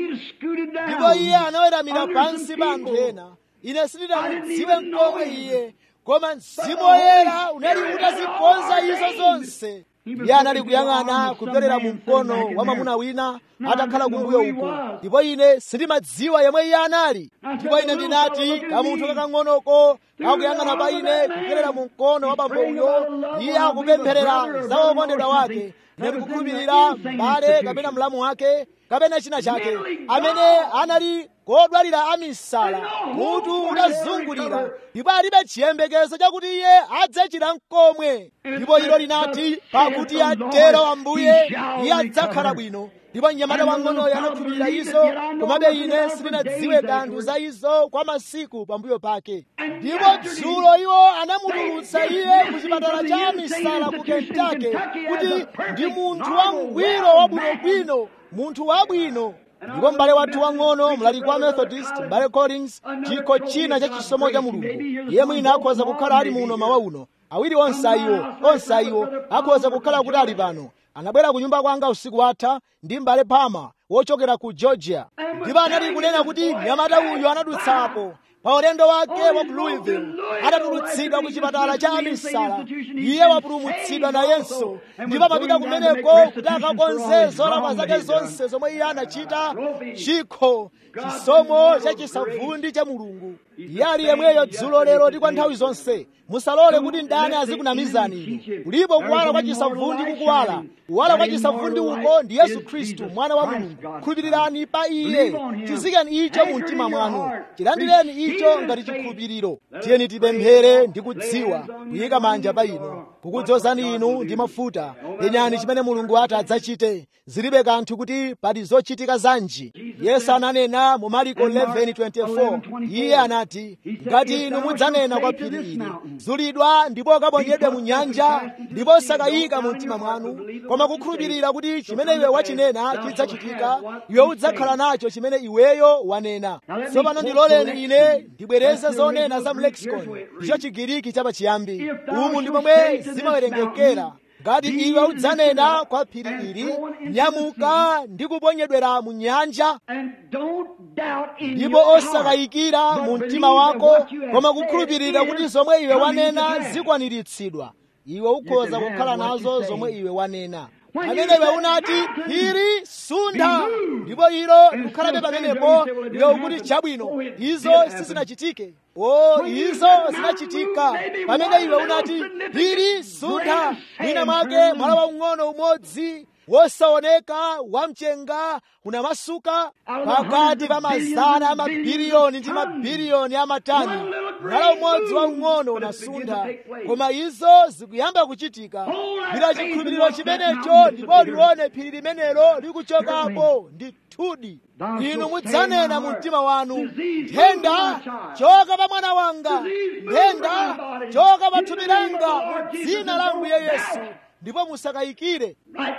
Ndipo iye anaweramira pansi pa anthu ena. Ine sindinamudziwe n'komwe iye, koma Mzimu Woyera unali utazikonza izo zonse. iye anali kuyang'ana kupyolera mu mkono wa mwamuna wina atakhala kumbuyo uko, ndipo ine sindimadziwa yemwe iye anali. Ndipo ine ndinati, kamunthu kakang'onoko kakuyang'ana pa ine kupyolera mu mkono wa bambo uyo, iye akupempherera za wokondedwa wake. Ine ndikukhulupirira m'bale kapena mlamu wake kapena china chake amene anali kodwalira amisala, mutu utazungulira, ndipo alibe chiyembekezo chakuti iye adzachira mkomwe. Ndipo ilo linati, pakuti atero Ambuye, iye adzakhala bwino. Ndipo mnyamata wang'onoyo anakhulupirira izo, komabe ine sindinadziwe kanthu za izo kwa masiku pambuyo pake. Ndipo dzulo iwo anamutulutsa iye ku chipatala cha amisala ku Kentucky kuti ndi munthu wangwiro wabwinobwino, munthu wabwino. Ndipo m'bale wathu wang'ono mlaliki wa Methodist, m'bale Collins, chikho china cha chisomo cha Mulungu, iye mwina akhoza kukhala ali muno mawa uno. Awiri onse ayiwo, onse ayiwo akhoza kukhala kuti ali pano. Anabwera ku nyumba kwanga usiku watha ndi m'bale Palmer wochokera ku Georgia, ndipo anali kunena kuti mnyamata uyu anadutsapo pa ulendo wake wa ku Louisville, atatulutsidwa ku chipatala cha amisala. Iye wapulumutsidwa nayenso, ndipo amapita kumeneko kuti akakonze zolakwa zake zonse zomwe iye anachita. Chikho, chisomo cha chisavundi cha Mulungu. Iye ali yemweyo dzulo, lero ndi kwa nthawi zonse. Musalole kuti ndani azikunamizani inu. Kulipo kuwala kwa chisavundi kukuwala. Kuwala kwa chisavundi uko ndi Yesu Khristu, mwana wa Mulungu. Khulupirirani pa iye, chizikeni icho mu mtima mwanu, chilandireni icho ngati chikhulupiriro. Tiyeni tipemphere ndi kudziwa kuyika manja pa inu, kukudzozani inu ndi mafuta. Penyani chimene Mulungu ati adzachite. Zilibe kanthu kuti pali zochitika zanji. Yesu ananena mu Marko eleven twenty-four, iye anati, ngati inu mudzanena kwa phiri ili, zulidwa ndipo kaponyedwe mu nyanja, ndipo sakayika mu mtima mwanu, koma kukhulupirira kuti chimene iwe wachinena chidzachitika, iwe udzakhala nacho chimene iweyo wanena. Tsopano ndiloleni ine ndibwereze zonena za mlexicon, ndicho Chigiriki chapachiyambi. Umu ndi momwe zimawerengekera. Ngati iwe udzanena kwa phiri ili, nyamuka ndi kuponyedwera mu nyanja, ndipo osakayikira mu mtima wako, koma kukhulupirira kuti zomwe iwe wanena zikwaniritsidwa, iwe ukhoza kukhala nazo zomwe iwe wanena. Pamene iwe unati phiri suntha, ndipo ilo likhalabe pamenepo, iwe ukuti chabwino, izo sizinachitike. O, izo zinachitika. Pamene iwe unati phiri suntha, mwina mwake mwala waung'ono umodzi wosaoneka wamchenga unamasuka pakati pa mazana a mabiliyoni ndi mabiliyoni a matani. Mwala umodzi waung'ono unasuntha, koma izo zikuyamba kuchitika. Bila chikhulupiriro chimenecho, ndipo lione phiri limenelo likuchokapo ndithudi. Inu mudzanena mu mtima wanu, nthenda choka pa mwana wanga, nthenda choka pa thupi langa, mu dzina la Ambuye Yesu, ndipo musakayikire.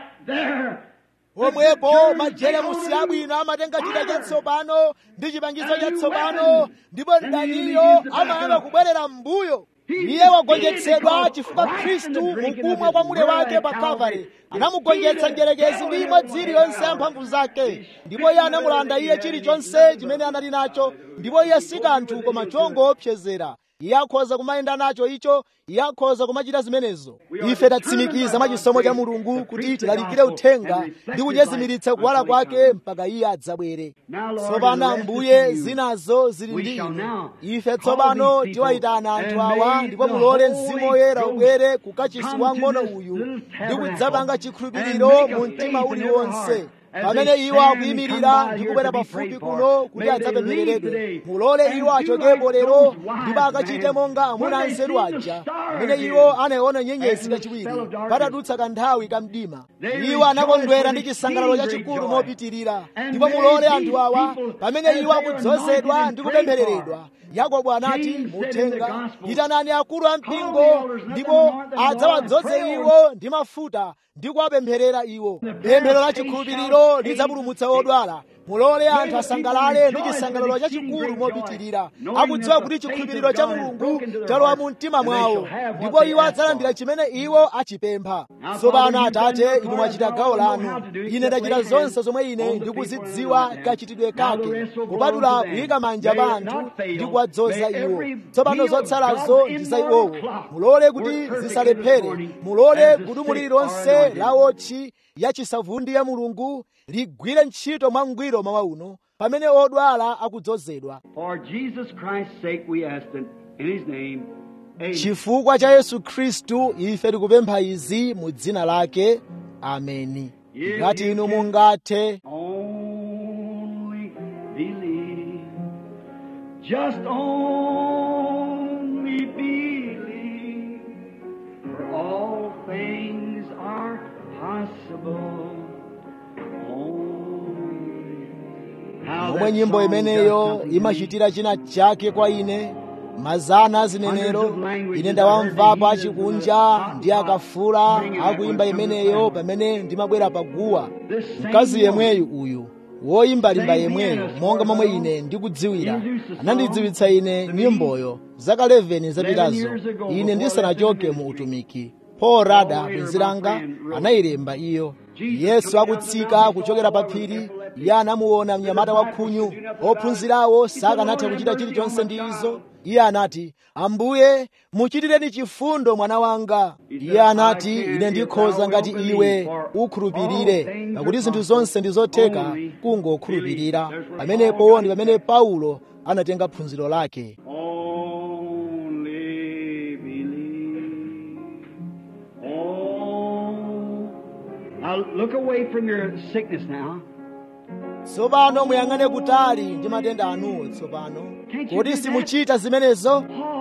Omwepo majeremusi abwino amatenga chida chatsopano ndi chipangizo chatsopano, ndipo mdaniyo amayamba kubwerera m'mbuyo. Iye wagonjetsedwa chifukwa Khristu mukumwa kwa mule wake pa Kalvari anamugonjetsa njerekezi ndi imodzi iliyonse ya mphamvu zake, ndipo iye anamulanda iye chilichonse chimene anali nacho, ndipo iye si kanthu koma chongoopsezera. Iye akhoza kumayenda nacho icho, iye akhoza kumachita zimenezo. Ife tatsimikiza mwa chisomo cha Mulungu kuti tilalikire uthenga ndi kunyezimiritsa kuwala kwake mpaka iye adzabwere. Tsopano Ambuye, zinazo zili ndi inu. Ife tsopano tiwayitana anthu awa, ndipo mulole Mzimu Woyera ubwere ku kachisi wang'ono uyu ndi kudzapanga chikhulupiriro mu mtima uliwonse. Pamene iwo akuyimirira ndi kubwera pafupi kuno kuti adzapemphereredwe, mulole iwo achokepo lero ndipo akachite monga amuna anzeru aja amene iwo anayiona nyenyezi kachiwiri patadutsa kanthawi ka mdima. Iwo anakondwera ndi chisangalalo chachikulu mopitirira. Ndipo mulole anthu awa, pamene iwo akudzozedwa ndi kupemphereredwa, Yakobo anati muthenga, itanani akulu ampingo ndipo adzawadzoze iwo ndi mafuta ndi kuwapempherera iwo. Pemphero la chikhulupiriro lidzapulumutsa odwala. mulole anthu asangalale ndi chisangalalo chachikulu mopitirira, akudziwa kuti chikhulupiriro cha Mulungu chalowa mu mtima mwawo, ndipo iwo adzalandira chimene iwo achipempha. Tsopano Atate, inu mwachita gawo lanu. Ine ndachita zonse zomwe ine ndikuzidziwa kachitidwe kake, kupatula kuyika manja pa anthu ndi kuwadzoza iwo. Tsopano zotsalazo ndi za iwowo. Mulole kuti zisalephere, mulole gudumu lililonse la wotchi ya chisavundi ya Mulungu ligwire ntchito mwangwiro mawa uno pamene odwala akudzozedwa. Chifukwa cha Yesu Khristu ife tikupempha izi mu dzina lake. Ameni. Ngati inu mungathe, just only believe, for all things are possible. Momwe nyimbo imeneyo imachitira china chake kwa ine, mazana zinenero ine ndawamvapo achikunja ndi akafula akuimba imeneyo pamene ndimabwera paguwa. Mkazi yemweyu uyu woimba limba yemweyo, monga momwe ine ndikudziwira, anandidziwitsa ine nyimboyo zaka eleveni zapitazo ine ndisanachoke mu utumiki. Paul Rada bwenzi langa anayilemba iyo. Yesu akutsika kuchokera pa phiri, iye anamuona mnyamata wa khunyu, ophunzirawo sakanatha kuchita chilichonse ndi izo. Iye anati, Ambuye, muchitireni chifundo mwana wanga. Iye anati, ine ndikhoza ngati iwe ukhulupirire, pakuti zinthu zonse ndi zotheka kungokhulupirira. Pamenepo ndi pamene Paulo anatenga phunziro lake. Now look away from your sickness now. Tsopano muyang'ane kutali ndi matenda anuwo tsopano. Kodi simuchita zimenezo?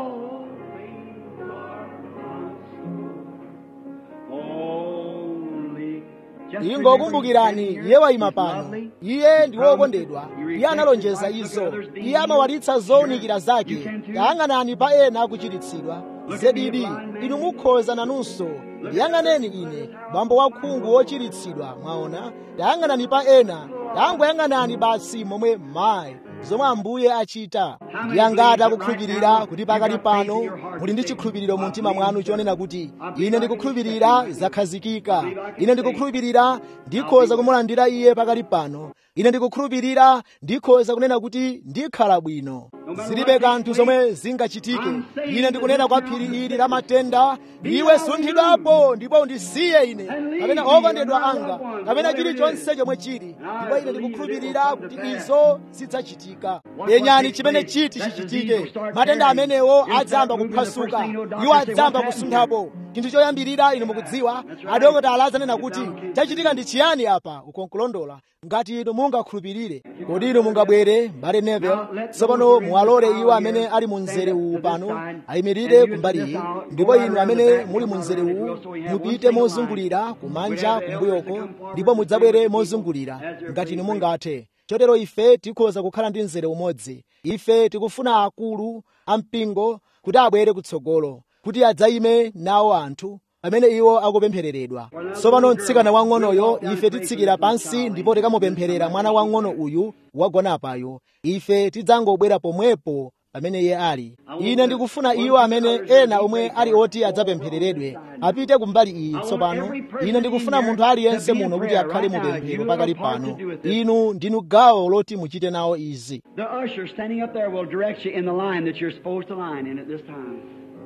Ingokumbukirani, iye wayima pano. Iye ndi wokondedwa. Iye analonjeza izo. Iye amawalitsa zowunikira zake. Tayang'anani pa ena akuchiritsidwa. Zedidi, inu mukhoza nanunso. Yang'aneni ine, bambo wakhungu wochiritsidwa, mwaona? Tayang'anani pa ena. Tangoyang'anani basi momwe mayi zomwe Ambuye achita. Ndi angati akukhulupirira kuti pakati pano muli ndi chikhulupiriro mu mtima mwanu chonena kuti ine ndikukhulupirira zakhazikika, ine ndikukhulupirira ndikhoza kumulandira iye pakati pano, ine ndikukhulupirira ndikhoza kunena kuti ndikhala bwino. Zilibe kanthu zomwe zingachitike. Ine ndikunena kwa phiri ili la matenda, iwe sunthidwapo ndipo undisiye ine, kapena okondedwa anga, kapena chilichonse chomwe chili, ndipo ine ndikukhulupirira kuti izo zidzachitika. Yenyani chimene chiti chichitike. Matenda amenewo adzamba kuphwasuka, iwo adzamba kusunthapo. Chinthu choyambirira inu mukudziwa, adokotala adzanena kuti chachitika ndi chiyani apa, ukonkulondola, ngati inu mungakhulupirire. Kodi inu mungabwere mbale Neville, tsopano muwalole iwo amene ali mu mzere uwu pano ayimirire kumbali, ndipo inu amene muli mu mzere uwu mupite mozungulira kumanja kumbuyoko, ndipo mudzabwere mozungulira ngati inu mungathe. Chotero ife tikhoza kukhala ndi mzere umodzi. Ife tikufuna akulu ampingo kuti abwere kutsogolo, kuti adzayime nawo anthu amene iwo akupemphereredwa. Tsopano mtsikana wang'onoyo ife titsikira pansi ndipo tikamupempherera mwana wang'ono uyu wagonapayo. Ife tidzangobwera pomwepo pamene iye ali. Ine ndikufuna iwo amene ena omwe ali oti adzapemphereredwe apite kumbali iyi tsopano. Ine ndikufuna munthu aliyense muno kuti akhale mupemphero pakali pano. Inu ndinu gawo loti muchite nawo izi. The usher standing up there will direct you in the line that you're supposed to line in at this time.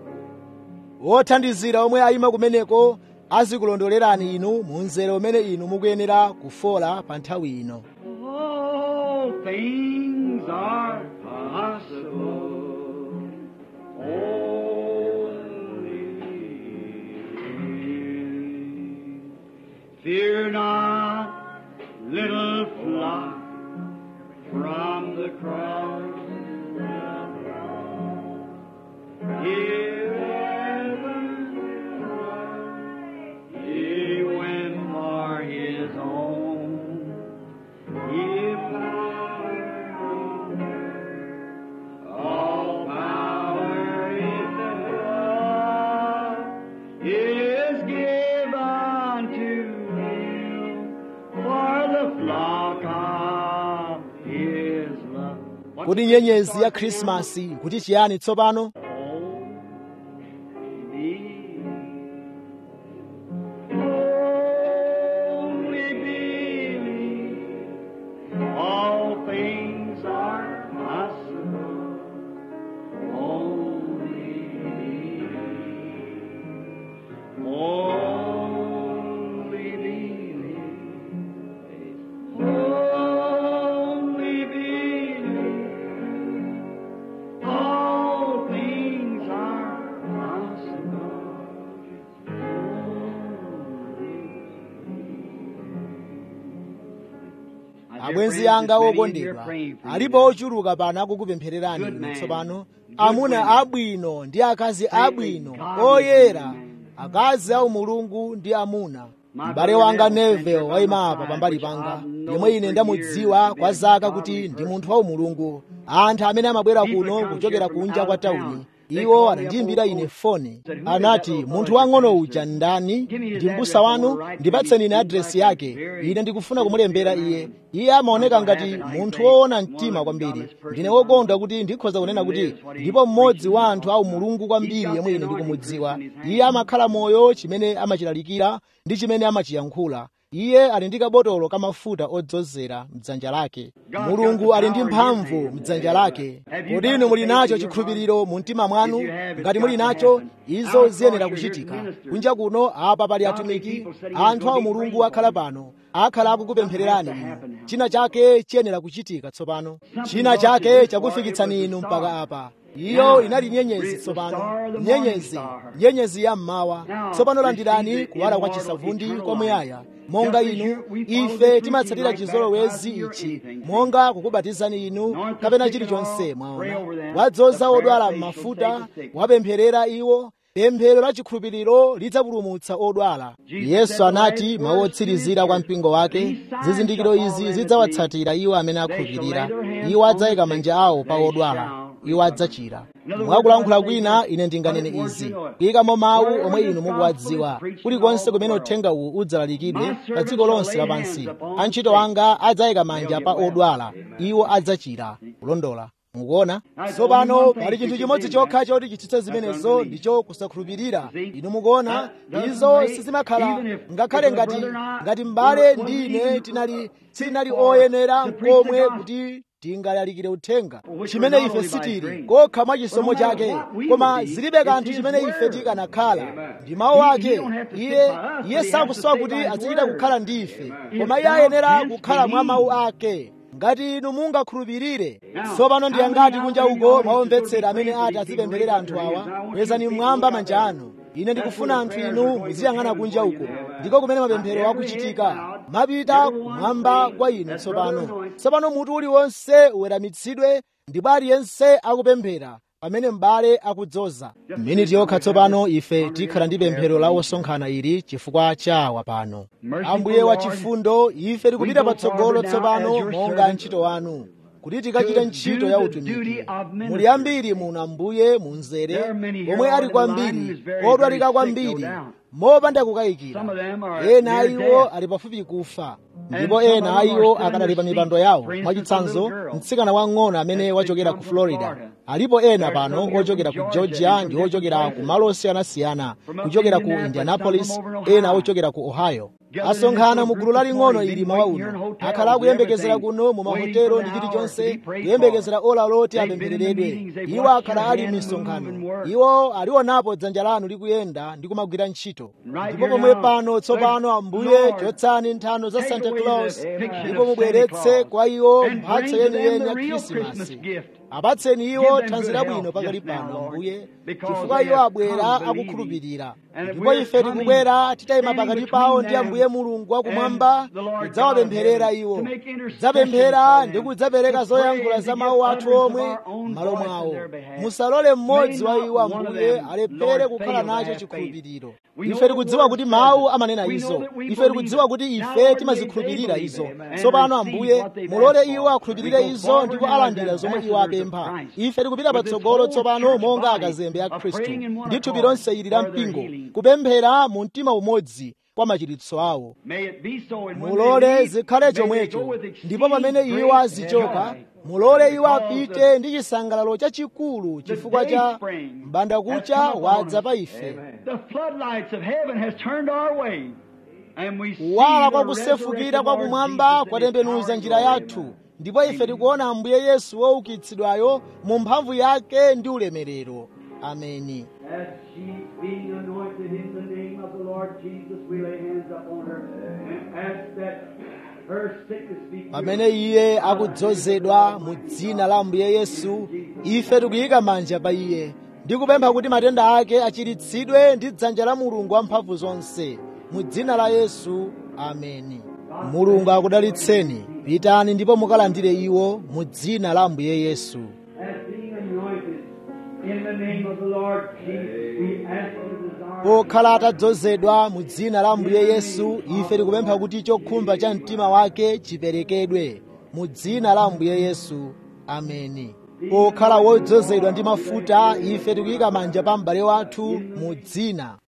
Wothandizira omwe ayima kumeneko azikulondolerani inu mu mzere umene inu mukuyenera kufola pa nthawi ino. All things are possible. Only fear not, little flock, from the cross. Hear heaven's word, he went for his own. Give power on earth, all power in the is given to him for the flock of kuti nyenyezi ya Krismasi kuti chiyani tsopano? Abwenzi anga okondedwa, alipo ochuluka pano akukupemphererani inu tsopano, amuna abwino ndi akazi abwino oyera, akazi a umulungu ndi amuna. M'bale wanga Neville wayima apa pambali panga, yemwe ine ndamudziwa kwa zaka kuti ndi munthu wa umulungu. Anthu amene amabwera kuno kuchokera kunja kwa tawuni, iwo anandiyimbira ine foni, anati munthu wang'ono uja ndani, ndi mbusa wanu, ndipatseni ine adresi yake, ine ndikufuna kumulembera iye. Iye amaoneka ngati munthu woona mtima kwambiri. Ndine wokondwa kuti ndikhoza kunena kuti ndipo mmodzi wa anthu a umulungu kwambiri yemwe ine ndikumudziwa. Iye amakhala moyo chimene amachilalikira ndi chimene amachiyankhula. Iye ali ndi kabotolo kamafuta odzozera mdzanja lake. Mulungu ali ndi mphamvu mdzanja lake. Kodi inu muli nacho chikhulupiriro mu mtima mwanu? Ngati muli nacho, izo ziyenera kuchitika. Kunja kuno apa pali atumiki, anthu a Mulungu akhala pano, akhala akukupemphererani inu. China chake chiyenera kuchitika tsopano. China chake chakufikitsani inu mpaka apa. Iyo inali nyenyezi tsopano, nyenyezi, nyenyezi ya mmawa. Tsopano landirani kuwala kwa chisavundi kwamuyaya. Monga inu, ife timatsatira chizolowezi ichi, monga kukubatizani inu, kapena chilichonse mwaona. Wadzoza odwala m'mafuta, wapempherera iwo. Pemphero la chikhulupiriro lidzapulumutsa odwala. Yesu anati mawu otsirizira kwa mpingo wake, zizindikiro izi zidzawatsatira iwo amene akhulupirira. Iwo adzayika manja awo pa odwala, iwo adzachira. Mwakulankhula kwina, ine ndinganene izi, kuyikamo mawu omwe inu mukuwadziwa, kulikonse kumene uthenga uwu udzalalikidwe pa dziko lonse lapansi. Antchito anga adzayika manja pa odwala, iwo adzachira. Kulondola. Mukuona? Tsopano pali chinthu chimodzi chokha choti chitsitse zimenezo, ndicho kusakhulupirira. Inu mukuona, izo sizimakhala ngakhale ngati ngati m'bale ndi ine tinali tinali oyenera komwe kuti tingalalikire uthenga, chimene ife sitili kokha mwa chisomo chake, koma zilibe kanthu chimene ife tikanakhala ndi mawu ake. Iye iye sakusowa kuti azichita kukhala ndi ife, koma iye ayenera kukhala mwa mawu ake. Ngati inu mungakhulupirire. Tsopano ndi angati kunja uko mwaomvetsera amene ati azipempherera anthu awa? Kwezani mmwamba manja anu. Ine ndikufuna anthu inu muziyang'ana kunja uko, ndiko kumene mapemphero akuchitika. Mapita kumwamba kwa inu tsopano. Tsopano mutu uliwonse uweramitsidwe, ndipo aliyense akupemphera pamene m'bale akudzoza. Miniti yokha tsopano ife tikhala ndi pemphero la osonkhana ili chifukwa cha awa pano. Ambuye wachifundo, ife tikupita patsogolo tsopano monga ntchito wanu, kuti tikachite ntchito ya utumiki. Muli ambiri muno Ambuye munzere, omwe ali kwambiri, odwalika kwambiri, mopanda kukayikira. Ena iwo ali pafupi kufa, ndipo ena iwo akadali pa mipando yawo. Mwachitsanzo, mtsikana wang'ono amene wachokera ku Florida. Alipo ena pano ochokera ku Georgia ndi ochokera ku malo osiyanasiyana, kuchokera ku Indianapolis, ena ochokera ku Ohio. Asonkhana mu gulu laling'ono ili mawa uno, akhala akuyembekezera kuno mu mahotelo ndi chilichonse, kuyembekezera ola loti apemphereredwe. Iwo akhala ali m'misonkhano, iwo alionapo dzanja lanu likuyenda ndi kumagwira ntchito. Ndipo pomwe pano tsopano Ambuye, chotsani nthano za Santa Claus ndipo mubweretse kwa iwo mphatso yeniyeni ya Khrisimasi. Apatseni iwo thanzi labwino pakali pano Ambuye, chifukwa iwo abwera akukhulupirira. Ndipo ife tikubwera titayima pakati pawo ndi Ambuye Mulungu wakumwamba, kudzawapempherera iwo, kudzapemphera ndi kudzapereka zoyankhula za mawu athu omwe m'malo mwawo. Musalole mmodzi wa iwo Ambuye alephere kukhala nacho chikhulupiriro. Ife tikudziwa kuti mawu amanena izo, ife tikudziwa kuti ife timazikhulupirira izo. Tsopano Ambuye, mulole iwo akhulupirire izo ndipo alandira zomwe iwo apempha. Ife tikupita patsogolo tsopano monga akazembe a Khristu, ndi thupi lonse ili la mpingo, kupemphera mu mtima umodzi, kwa machiritso awo. May it be so, and when they mulole leave, zikhale may they chomwecho, go with ndipo pamene exceeding iwo great azichoka joy. mulole iwo Because apite ndi chisangalalo chachikulu chifukwa cha mbandakucha wadza pa ife. The floodlights of heaven has turned our way, and we see kuwala kwa the kusefukira resurrected kwa Lord kumwamba Jesus in kwatembenuza his njira power and yathu, glory. ndipo ife tikuona Ambuye Yesu woukitsidwayo mu mphamvu yake ndi ulemerero. Ameni. As she being anointed in the name of the Lord Jesus, we lay hands upon her and ask that her sickness be cured. Pamene iye akudzozedwa mu dzina la Ambuye Yesu, ife tikuyika manja pa iye ndi kupempha kuti matenda ake achiritsidwe ndi dzanja la Mulungu wamphamvu zonse mu dzina la Yesu. Ameni. Mulungu akudalitseni. Pitani ndipo mukalandire iwo mu dzina la Ambuye Yesu. As being anointed in the name of the Lord Jesus, we ask the desire. Pokhala atadzozedwa mu dzina la Ambuye Yesu, ife tikupempha kuti chokhumba cha mtima wake chiperekedwe mu dzina la Ambuye Yesu. Ameni. Pokhala wodzozedwa ndi mafuta, ife tikuyika manja pa m'bale wathu mu dzina